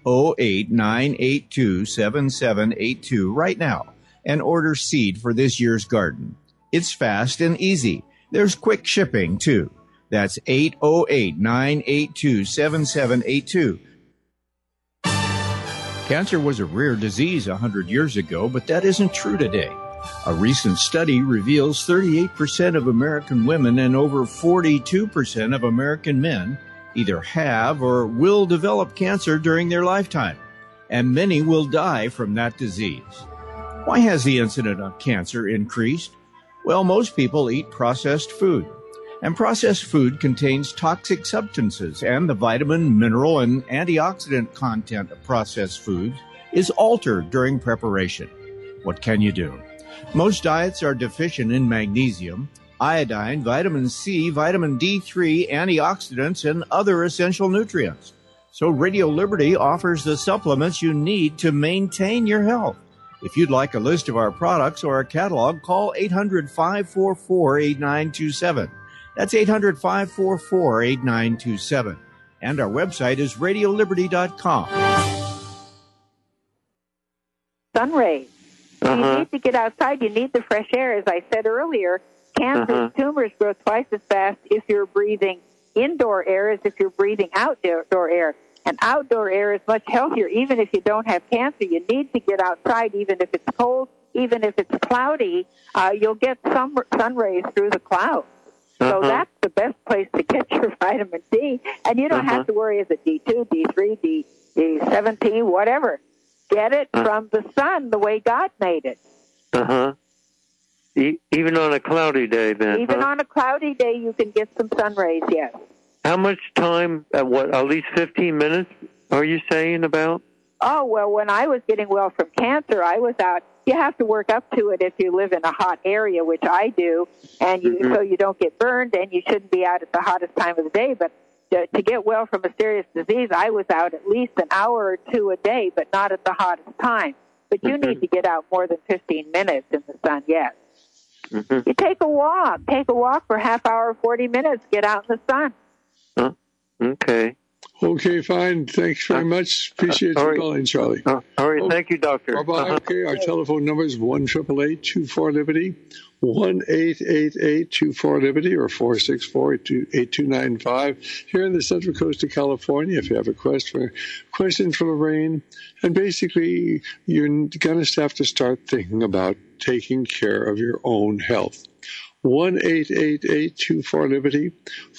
808-982-7782 right now and order seed for this year's garden. It's fast and easy. There's quick shipping, too. That's 808-982-7782. Cancer was a rare disease 100 years ago, but that isn't true today. A recent study reveals 38% of American women and over 42% of American men either have or will develop cancer during their lifetime, and many will die from that disease. Why has the incidence of cancer increased? Well, most people eat processed food. And processed food contains toxic substances, and the vitamin, mineral, and antioxidant content of processed foods is altered during preparation. What can you do? Most diets are deficient in magnesium, iodine, vitamin C, vitamin D3, antioxidants, and other essential nutrients. So Radio Liberty offers the supplements you need to maintain your health. If you'd like a list of our products or a catalog, call 800-544-8927. That's 800-544-8927. And our website is radioliberty.com. Sun rays. You need to get outside. You need the fresh air. As I said earlier, cancer tumors grow twice as fast if you're breathing indoor air as if you're breathing outdoor air. And outdoor air is much healthier. Even if you don't have cancer, you need to get outside, even if it's cold, even if it's cloudy. You'll get some sun rays through the clouds. So that's the best place to get your vitamin D. And you don't have to worry, is it D2, D3, D17, whatever. Get it from the sun the way God made it. Even on a cloudy day, then? Even on a cloudy day, you can get some sun rays, yes. How much time, at least 15 minutes, are you saying about? Oh, well, when I was getting well from cancer, I was out. You have to work up to it if you live in a hot area, which I do, and so you don't get burned, and you shouldn't be out at the hottest time of the day. But to get well from a serious disease, I was out at least an hour or two a day, but not at the hottest time. But you need to get out more than 15 minutes in the sun, yes. You take a walk for half hour, 40 minutes, get out in the sun. Okay. Okay, fine. Thanks very much. Appreciate you calling, Charlie. All right. Thank you, Doctor. Bye-bye. Okay, our telephone number is 1-888-24-LIBERTY, 1-888-24-LIBERTY, or 464-8295. Here in the Central Coast of California, if you have a question for Lorraine, and basically you're going to have to start thinking about taking care of your own health. 1-888-24-LIBERTY,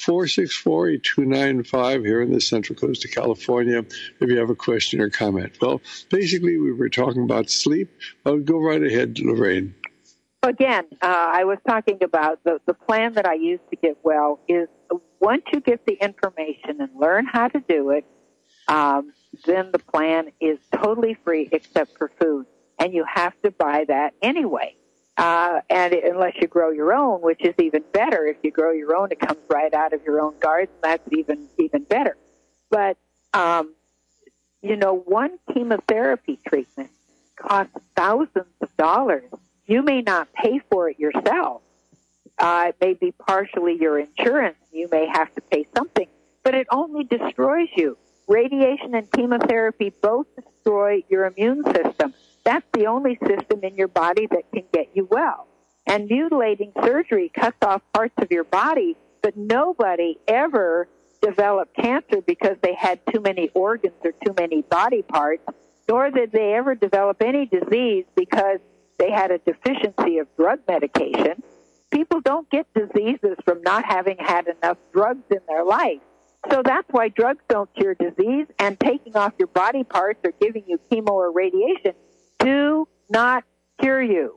464-8295 here in the Central Coast of California if you have a question or comment. Well, basically, we were talking about sleep. Go right ahead, Lorraine. Again, I was talking about the plan that I use to get well is once you get the information and learn how to do it, then the plan is totally free except for food. And you have to buy that anyway. Unless you grow your own, which is even better. If you grow your own, it comes right out of your own garden. That's even better. But, one chemotherapy treatment costs thousands of dollars. You may not pay for it yourself. It may be partially your insurance. You may have to pay something, but it only destroys you. Radiation and chemotherapy both destroy your immune system. That's the only system in your body that can get you well. And mutilating surgery cuts off parts of your body, but nobody ever developed cancer because they had too many organs or too many body parts, nor did they ever develop any disease because they had a deficiency of drug medication. People don't get diseases from not having had enough drugs in their life. So that's why drugs don't cure disease, and taking off your body parts or giving you chemo or radiation do not cure you.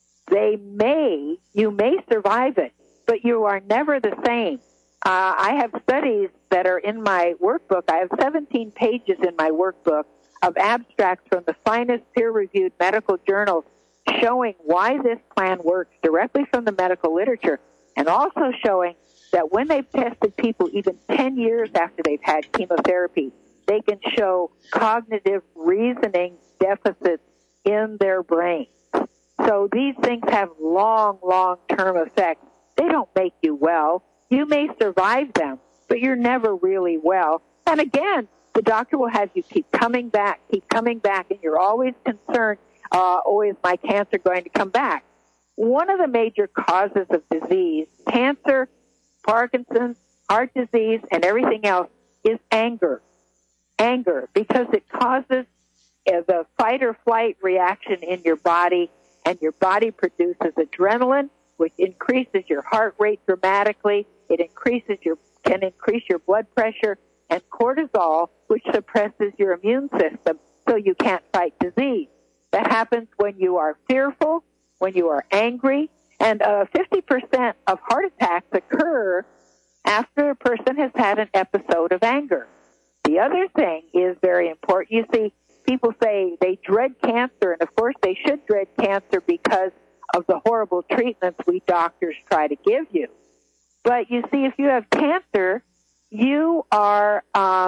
You may survive it, but you are never the same. I have studies that are in my workbook. I have 17 pages in my workbook of abstracts from the finest peer-reviewed medical journals showing why this plan works directly from the medical literature, and also showing that when they've tested people even 10 years after they've had chemotherapy, they can show cognitive reasoning deficits in their brain. So these things have long, long-term effects. They don't make you well. You may survive them, but you're never really well. And again, the doctor will have you keep coming back, and you're always concerned, is my cancer going to come back? One of the major causes of disease, cancer, Parkinson's, heart disease, and everything else, is anger. Anger, because it causes the fight or flight reaction in your body, and your body produces adrenaline, which increases your heart rate dramatically. It can increase your blood pressure, and cortisol, which suppresses your immune system, so you can't fight disease. That happens when you are fearful, when you are angry, and 50% of heart attacks occur after a person has had an episode of anger. The other thing is very important. You see, people say they dread cancer, and of course they should dread cancer because of the horrible treatments we doctors try to give you. But you see, if you have cancer, you are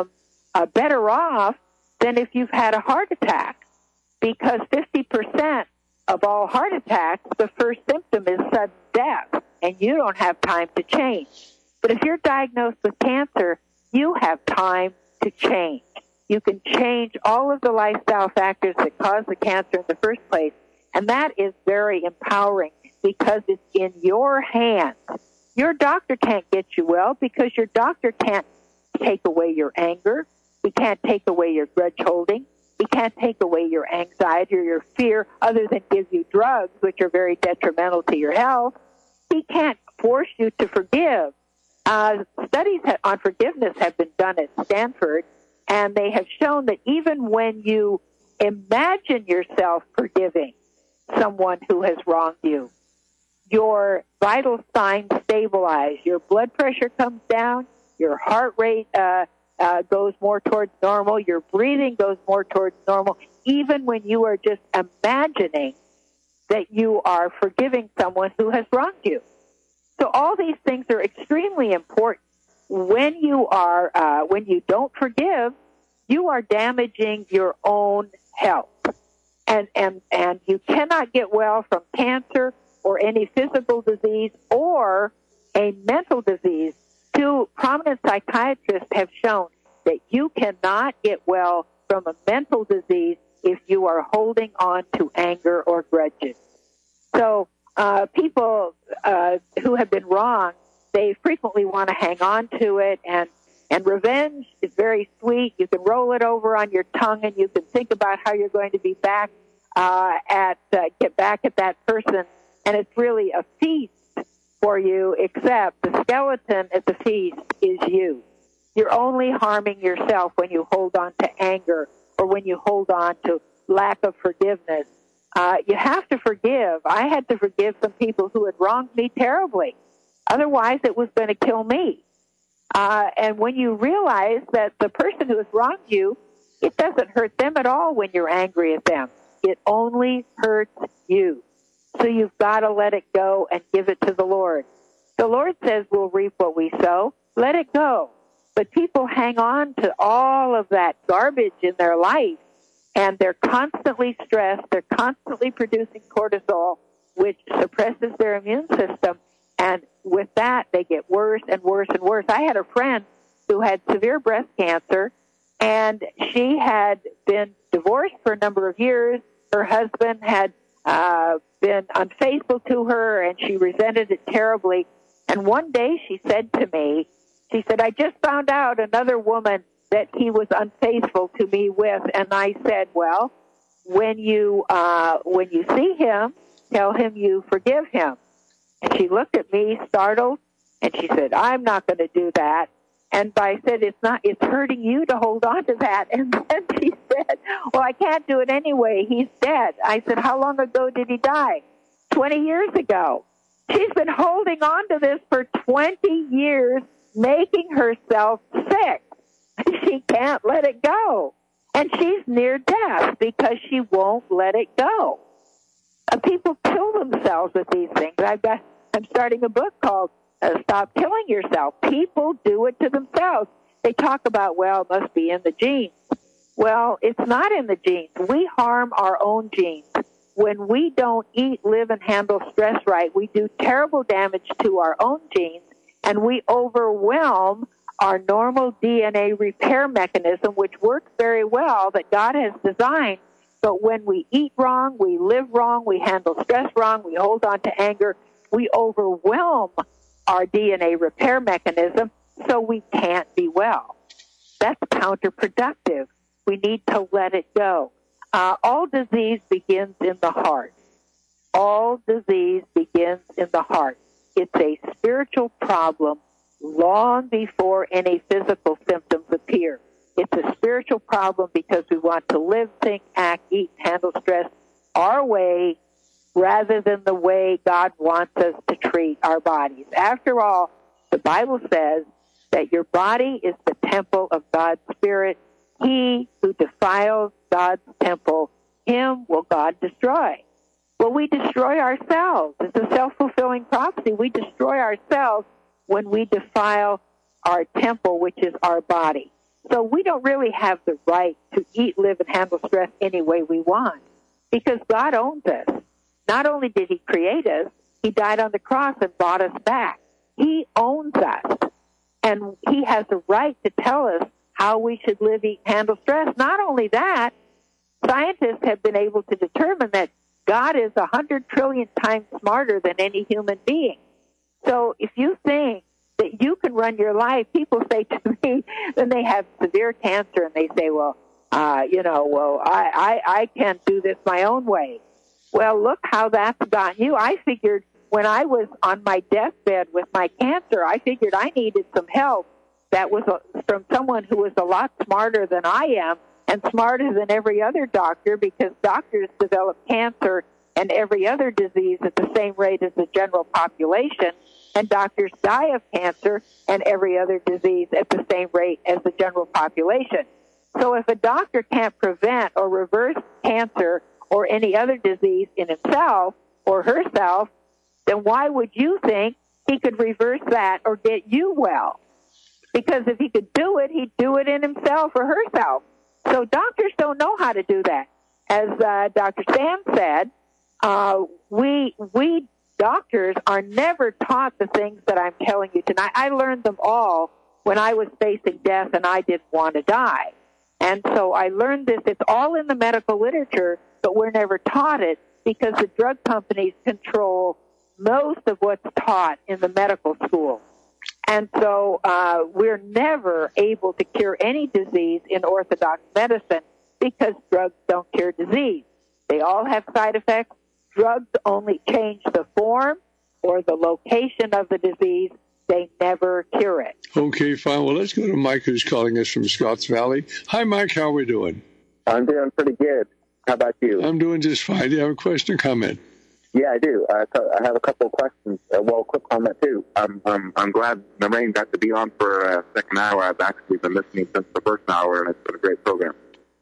better off than if you've had a heart attack, because 50% of all heart attacks, the first symptom is sudden death, and you don't have time to change. But if you're diagnosed with cancer, you have time to change. You can change all of the lifestyle factors that cause the cancer in the first place, and that is very empowering because it's in your hands. Your doctor can't get you well because your doctor can't take away your anger. He can't take away your grudge holding. He can't take away your anxiety or your fear other than give you drugs, which are very detrimental to your health. He can't force you to forgive. Studies on forgiveness have been done at Stanford, and they have shown that even when you imagine yourself forgiving someone who has wronged you, your vital signs stabilize, your blood pressure comes down, your heart rate goes more towards normal, your breathing goes more towards normal, even when you are just imagining that you are forgiving someone who has wronged you. So all these things are extremely important. When you don't forgive, you are damaging your own health. And you cannot get well from cancer or any physical disease or a mental disease. Two prominent psychiatrists have shown that you cannot get well from a mental disease if you are holding on to anger or grudges. So people who have been wronged, they frequently want to hang on to it, and revenge is very sweet. You can roll it over on your tongue, and you can think about how you're going to be back get back at that person, and it's really a feast for you, except the skeleton at the feast is you. You're only harming yourself when you hold on to anger or when you hold on to lack of forgiveness. You have to forgive. I had to forgive some people who had wronged me terribly. Otherwise, it was going to kill me. And when you realize that the person who has wronged you It doesn't hurt them at all when you're angry at them. It only hurts you. So you've got to let it go and give it to the Lord. The Lord says we'll reap what we sow. Let it go. But people hang on to all of that garbage in their life, and they're constantly stressed. They're constantly producing cortisol, which suppresses their immune system. And with that, they get worse and worse and worse. I had a friend who had severe breast cancer, and she had been divorced for a number of years. Her husband had been unfaithful to her, and she resented it terribly. And one day she said to me, she said, I just found out another woman that he was unfaithful to me with. And I said, well, when you see him, tell him you forgive him. And she looked at me startled, and she said, I'm not going to do that. And I said, it's hurting you to hold on to that. And then she said, well, I can't do it anyway. He's dead. I said, how long ago did he die? 20 years ago. She's been holding on to this for 20 years, making herself sick. She can't let it go. And she's near death because she won't let it go. People kill themselves with these things. I'm starting a book called Stop Killing Yourself. People do it to themselves. They talk about, well, it must be in the genes. Well, it's not in the genes. We harm our own genes. When we don't eat, live, and handle stress right, we do terrible damage to our own genes, and we overwhelm our normal DNA repair mechanism, which works very well, that God has designed. But when we eat wrong, we live wrong, we handle stress wrong, we hold on to anger, we overwhelm our DNA repair mechanism, so we can't be well. That's counterproductive. We need to let it go. All disease begins in the heart. All disease begins in the heart. It's a spiritual problem long before any physical symptoms appear. It's a spiritual problem because we want to live, think, act, eat, handle stress our way rather than the way God wants us to treat our bodies. After all, the Bible says that your body is the temple of God's Spirit. He who defiles God's temple, him will God destroy. Well, we destroy ourselves. It's a self-fulfilling prophecy. We destroy ourselves when we defile our temple, which is our body. So we don't really have the right to eat, live, and handle stress any way we want because God owns us. Not only did he create us, he died on the cross and bought us back. He owns us, and he has the right to tell us how we should live, eat, handle stress. Not only that, scientists have been able to determine that God is 100 trillion times smarter than any human being. So if you think that you can run your life, people say to me, then they have severe cancer, and they say, well, I can't do this my own way. Well, look how that's gotten you. I figured when I was on my deathbed with my cancer, I figured I needed some help that was from someone who was a lot smarter than I am and smarter than every other doctor, because doctors develop cancer and every other disease at the same rate as the general population, and doctors die of cancer and every other disease at the same rate as the general population. So if a doctor can't prevent or reverse cancer or any other disease in himself or herself, then why would you think he could reverse that or get you well? Because if he could do it, he'd do it in himself or herself. So doctors don't know how to do that. As Dr. Sam said, we doctors are never taught the things that I'm telling you tonight. I learned them all when I was facing death and I didn't want to die. And so I learned this. It's all in the medical literature, but we're never taught it because the drug companies control most of what's taught in the medical school. And so we're never able to cure any disease in orthodox medicine because drugs don't cure disease. They all have side effects. Drugs only change the form or the location of the disease. They never cure it. Okay, fine. Well, let's go to Mike, who's calling us from Scotts Valley. Hi, Mike. How are we doing? I'm doing pretty good. How about you? I'm doing just fine. Do you have a question or comment? Yeah, I do. I have a couple of questions. Quick comment, too. I'm glad Lorraine got to be on for a second hour. I've actually been listening since the first hour, and it's been a great program.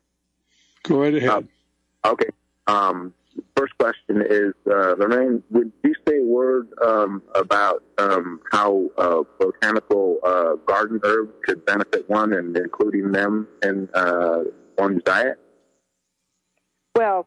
Go right ahead. Okay. First question is, Lorraine, would you say a word about how botanical garden herbs could benefit one, and including them in one's diet? Well,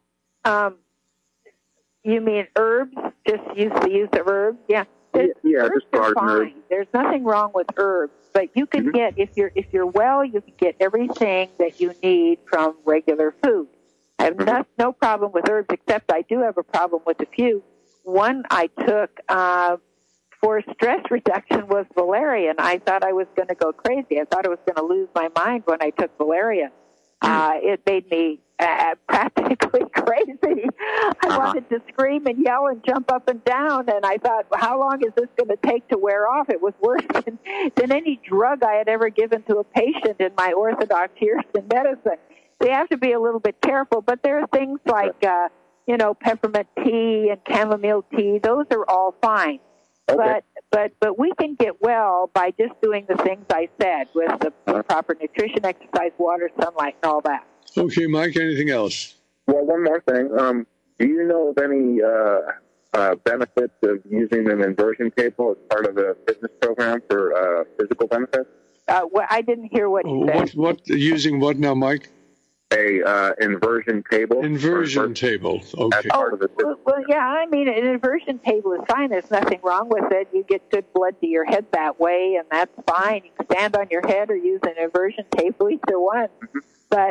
you mean herbs? Just the use of herbs? Yeah. Yeah, herbs just garden herbs. There's nothing wrong with herbs, but you can get, if you're well, you can get everything that you need from regular food. I have no problem with herbs, except I do have a problem with a few. One I took for stress reduction was valerian. I thought I was going to go crazy. I thought I was going to lose my mind when I took valerian. It made me practically crazy. I wanted to scream and yell and jump up and down, and I thought, how long is this going to take to wear off? It was worse than any drug I had ever given to a patient in my orthodox years in medicine. So you have to be a little bit careful, but there are things like, peppermint tea and chamomile tea. Those are all fine. Okay. But we can get well by just doing the things I said, with the proper nutrition, exercise, water, sunlight, and all that. Okay, Mike, anything else? Well, one more thing. Do you know of any benefits of using an inversion table as part of a fitness program for physical benefits? Well, I didn't hear what you said. What using what now, Mike? A inversion table. Inversion table. Okay. Well, yeah. I mean, an inversion table is fine. There's nothing wrong with it. You get good blood to your head that way, and that's fine. You can stand on your head or use an inversion table, either one. But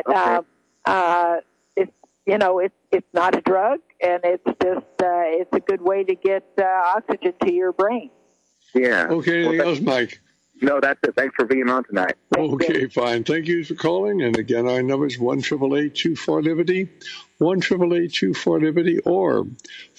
it's not a drug, and it's just it's a good way to get oxygen to your brain. Yeah. Okay. Anything else, Mike? No, that's it. Thanks for being on tonight. Okay, fine. Thank you for calling. And again, our number is 1-888-24-LIBERTY, 1-888-24-LIBERTY, or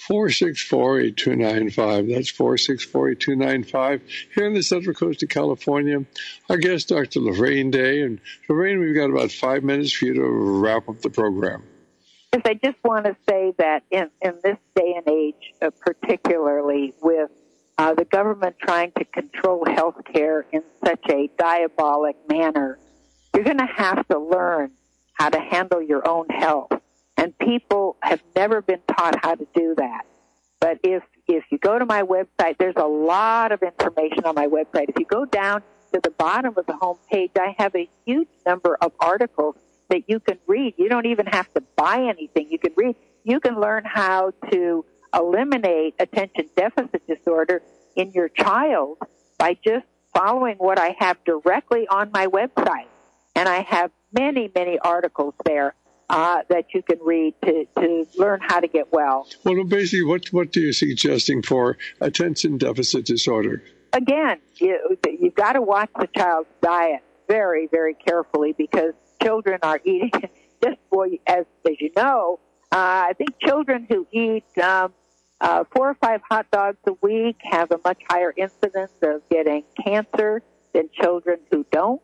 464-8295. That's 464-8295. Here on the Central Coast of California, our guest, Dr. Lorraine Day. And Lorraine, we've got about 5 minutes for you to wrap up the program. Yes, I just want to say that in this day and age, particularly with the government trying to control health care in such a diabolic manner, you're going to have to learn how to handle your own health. And people have never been taught how to do that. But if you go to my website, there's a lot of information on my website. If you go down to the bottom of the home page, I have a huge number of articles that you can read. You don't even have to buy anything. You can read. You can learn how to eliminate attention deficit disorder in your child by just following what I have directly on my website. And I have many, many articles there that you can read to learn how to get well. Well, basically, what are you suggesting for attention deficit disorder? Again, you've got to watch the child's diet very, very carefully, because children are eating, just as you know, I think children who eat 4 or 5 hot dogs a week have a much higher incidence of getting cancer than children who don't.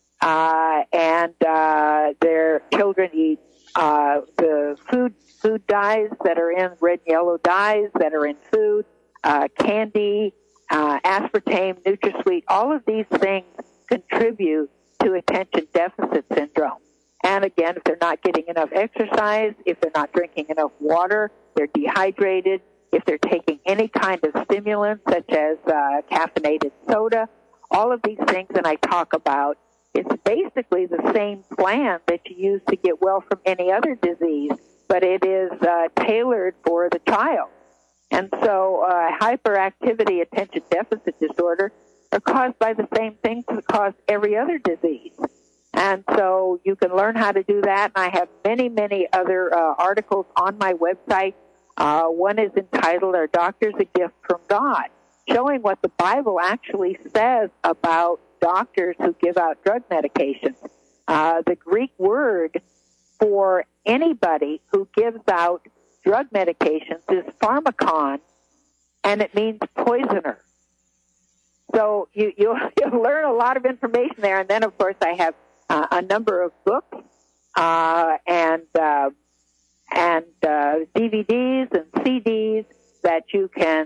And their children eat the food dyes that are in red and yellow dyes that are in food, candy, aspartame, NutraSweet. All of these things contribute to attention deficit syndrome. And again, if they're not getting enough exercise, if they're not drinking enough water, they're dehydrated, if they're taking any kind of stimulant, such as caffeinated soda, all of these things that I talk about, it's basically the same plan that you use to get well from any other disease, but it is tailored for the child. And so hyperactivity, attention deficit disorder are caused by the same things that cause every other disease. And so you can learn how to do that. And I have many, many other articles on my website. One is entitled, Are Doctors a Gift from God?, showing what the Bible actually says about doctors who give out drug medications. The Greek word for anybody who gives out drug medications is pharmakon, and it means poisoner. So you'll learn a lot of information there. And then, of course, I have a number of books and DVDs and CDs that you can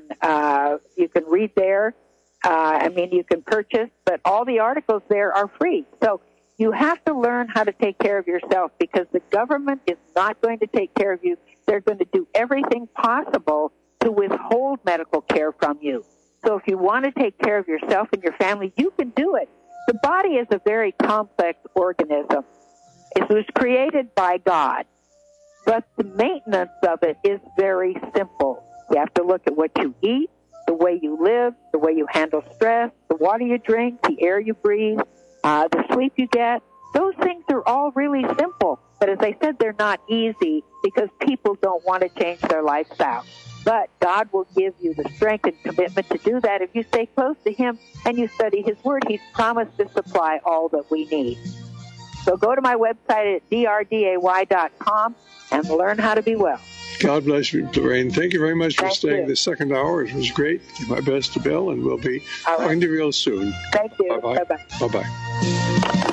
read there. You can purchase, but all the articles there are free. So you have to learn how to take care of yourself because the government is not going to take care of you. They're going to do everything possible to withhold medical care from you. So if you want to take care of yourself and your family, you can do it. The body is a very complex organism. It was created by God, but the maintenance of it is very simple. You have to look at what you eat, the way you live, the way you handle stress, the water you drink, the air you breathe, the sleep you get. Those things are all really simple. But as I said, they're not easy because people don't want to change their lifestyle. But God will give you the strength and commitment to do that if you stay close to Him and you study His Word. He's promised to supply all that we need. So go to my website at drday.com and learn how to be well. God bless you, Lorraine. Thank you very much for staying the second hour. It was great. Give my best to Bill, and we'll be talking to you real soon. Thank you. Bye-bye. Bye-bye. Bye-bye.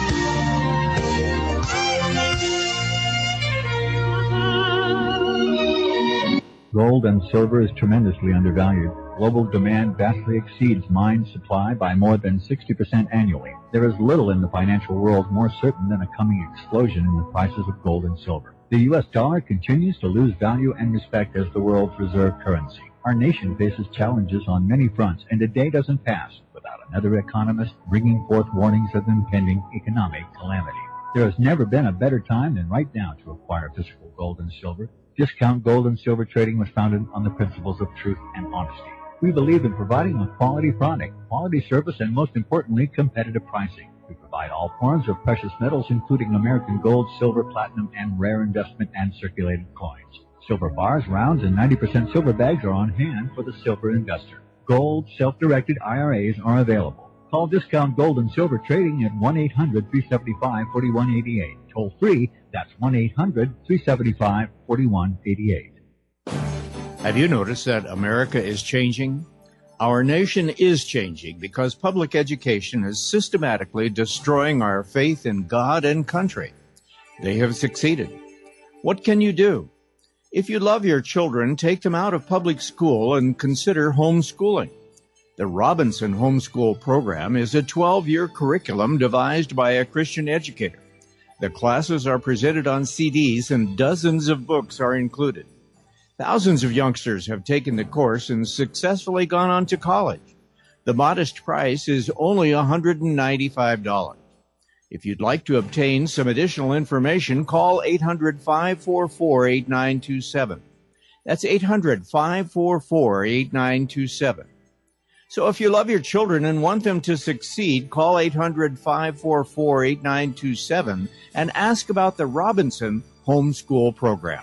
Gold and silver is tremendously undervalued. Global demand vastly exceeds mine supply by more than 60% annually. There is little in the financial world more certain than a coming explosion in the prices of gold and silver. The U.S. dollar continues to lose value and respect as the world's reserve currency. Our nation faces challenges on many fronts, and a day doesn't pass without another economist bringing forth warnings of impending economic calamity. There has never been a better time than right now to acquire physical gold and silver. Discount Gold and Silver Trading was founded on the principles of truth and honesty. We believe in providing a quality product, quality service, and most importantly, competitive pricing. We provide all forms of precious metals, including American gold, silver, platinum, and rare investment and circulated coins. Silver bars, rounds, and 90% silver bags are on hand for the silver investor. Gold, self-directed IRAs are available. Call Discount Gold and Silver Trading at 1-800-375-4188. Toll free, that's 1-800-375-4188. Have you noticed that America is changing? Our nation is changing because public education is systematically destroying our faith in God and country. They have succeeded. What can you do? If you love your children, take them out of public school and consider homeschooling. The Robinson Homeschool Program is a 12-year curriculum devised by a Christian educator. The classes are presented on CDs and dozens of books are included. Thousands of youngsters have taken the course and successfully gone on to college. The modest price is only $195. If you'd like to obtain some additional information, call 800-544-8927. That's 800-544-8927. So if you love your children and want them to succeed, call 800-544-8927 and ask about the Robinson Homeschool Program.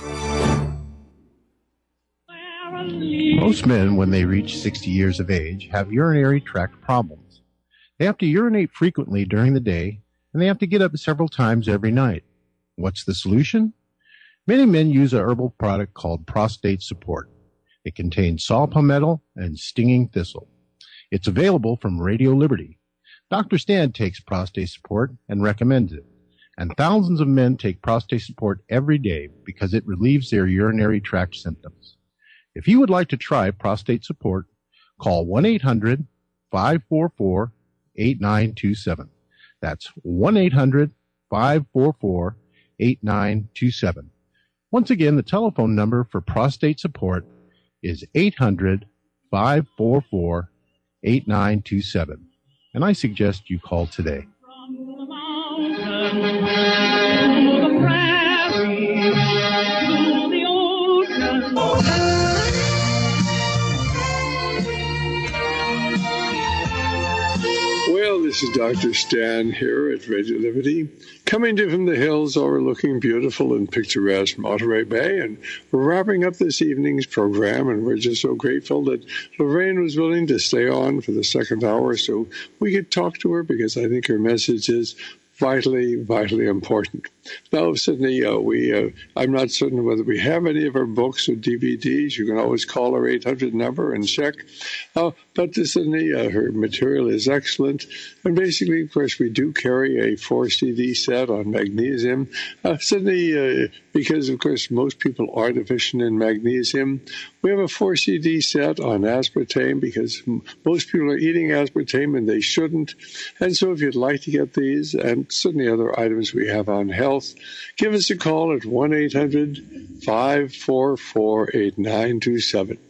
Most men, when they reach 60 years of age, have urinary tract problems. They have to urinate frequently during the day, and they have to get up several times every night. What's the solution? Many men use a herbal product called Prostate Support. It contains saw palmetto and stinging thistle. It's available from Radio Liberty. Dr. Stan takes Prostate Support and recommends it. And thousands of men take Prostate Support every day because it relieves their urinary tract symptoms. If you would like to try Prostate Support, call 1-800-544-8927. That's 1-800-544-8927. Once again, the telephone number for Prostate Support is 800-544-8927. And I suggest you call today. Well, this is Dr. Stan here at Radio Liberty, coming to you from the hills overlooking beautiful and picturesque Monterey Bay. And we're wrapping up this evening's program, and we're just so grateful that Lorraine was willing to stay on for the second hour so we could talk to her, because I think her message is vitally, vitally important. Now, Sydney, I'm not certain whether we have any of our books or DVDs. You can always call our 800 number and check. But Sydney, her material is excellent. And basically, of course, we do carry a 4-CD set on magnesium. Sydney, because, of course, most people are deficient in magnesium, we have a 4-CD set on aspartame because most people are eating aspartame and they shouldn't. And so if you'd like to get these and certainly other items we have on health, give us a call at 1-800-544-8927.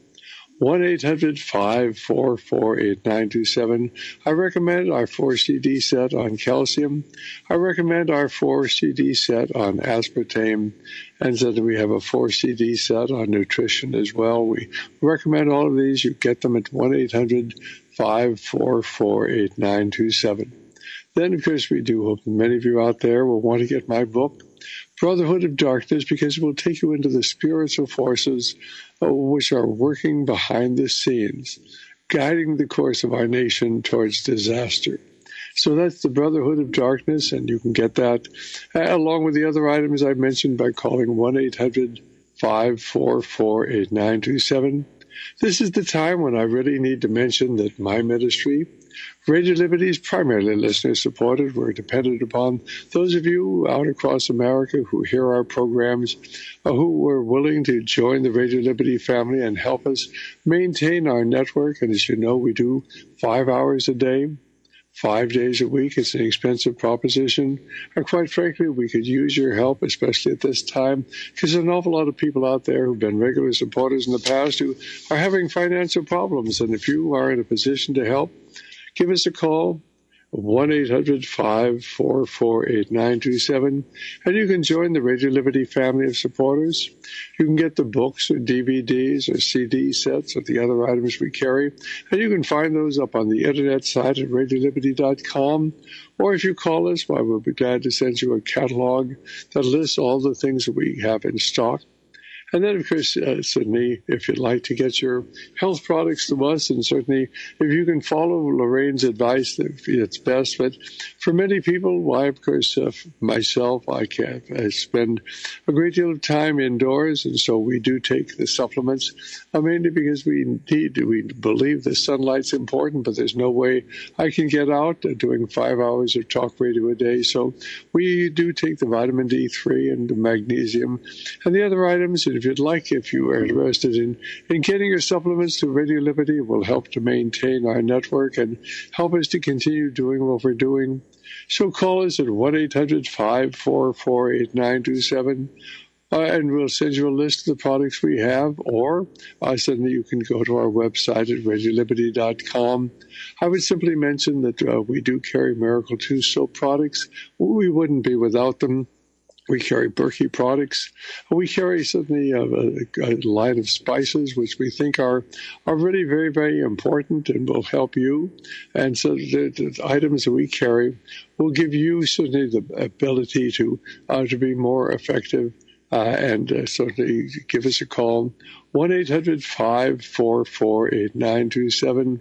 1-800-544-8927. I recommend our 4-CD set on calcium. I recommend our 4-CD set on aspartame. And then we have a 4-CD set on nutrition as well. We recommend all of these. You get them at 1-800-544-8927. Then, of course, we do hope that many of you out there will want to get my book, Brotherhood of Darkness, because it will take you into the spiritual forces which are working behind the scenes, guiding the course of our nation towards disaster. So that's the Brotherhood of Darkness, and you can get that along with the other items I mentioned by calling 1-800-544-8927. This is the time when I really need to mention that my ministry, Radio Liberty, is primarily listener-supported. We're dependent upon those of you out across America who hear our programs, who are willing to join the Radio Liberty family and help us maintain our network. And as you know, we do 5 hours a day, 5 days a week. It's an expensive proposition. And quite frankly, we could use your help, especially at this time, because there's an awful lot of people out there who've been regular supporters in the past who are having financial problems. And if you are in a position to help, give us a call, 1-800-544-8927, and you can join the Radio Liberty family of supporters. You can get the books or DVDs or CD sets or the other items we carry, and you can find those up on the internet site at radioliberty.com. Or if you call us, well, we'll be glad to send you a catalog that lists all the things that we have in stock. And then, of course, Sydney, if you'd like to get your health products to us, and certainly if you can follow Lorraine's advice, it's best. But for many people, why, of course, myself, I spend a great deal of time indoors, and so we do take the supplements, mainly because we believe the sunlight's important, but there's no way I can get out doing 5 hours of talk radio a day. So we do take the vitamin D3 and the magnesium and the other items. And if you are interested in getting your supplements to Radio Liberty, it will help to maintain our network and help us to continue doing what we're doing. So call us at 1-800-544-8927, and we'll send you a list of the products we have, or suddenly you can go to our website at radioliberty.com. I would simply mention that we do carry Miracle 2 soap products. We wouldn't be without them. We carry Berkey products. We carry certainly a line of spices, which we think are really very, very important and will help you. And so the items that we carry will give you certainly the ability to be more effective. And certainly give us a call, 1-800-544-8927,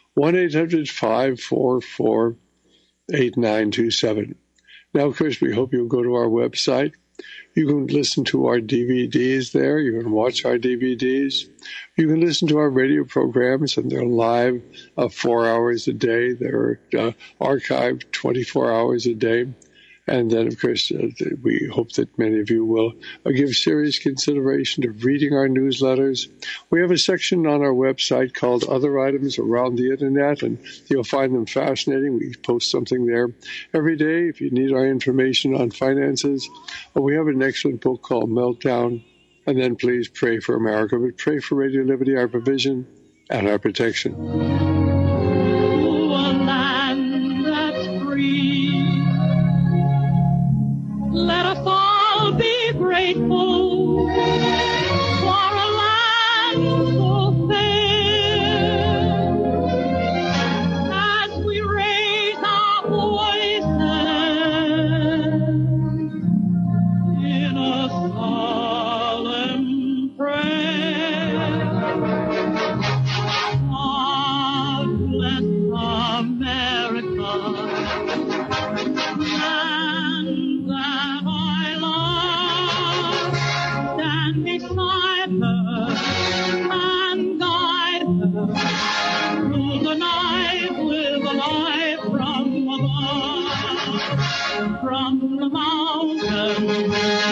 1-800-544-8927. Now, of course, we hope you'll go to our website. You can listen to our DVDs there. You can watch our DVDs. You can listen to our radio programs, and they're live 4 hours a day. They're archived 24 hours a day. And then, of course, we hope that many of you will give serious consideration to reading our newsletters. We have a section on our website called Other Items Around the Internet, and you'll find them fascinating. We post something there every day. If you need our information on finances, we have an excellent book called Meltdown. And then please pray for America, but pray for Radio Liberty, our provision and our protection. Let us all be grateful for a land so fair. As we raise our voices in a solemn prayer, God bless America. And that I From the mountains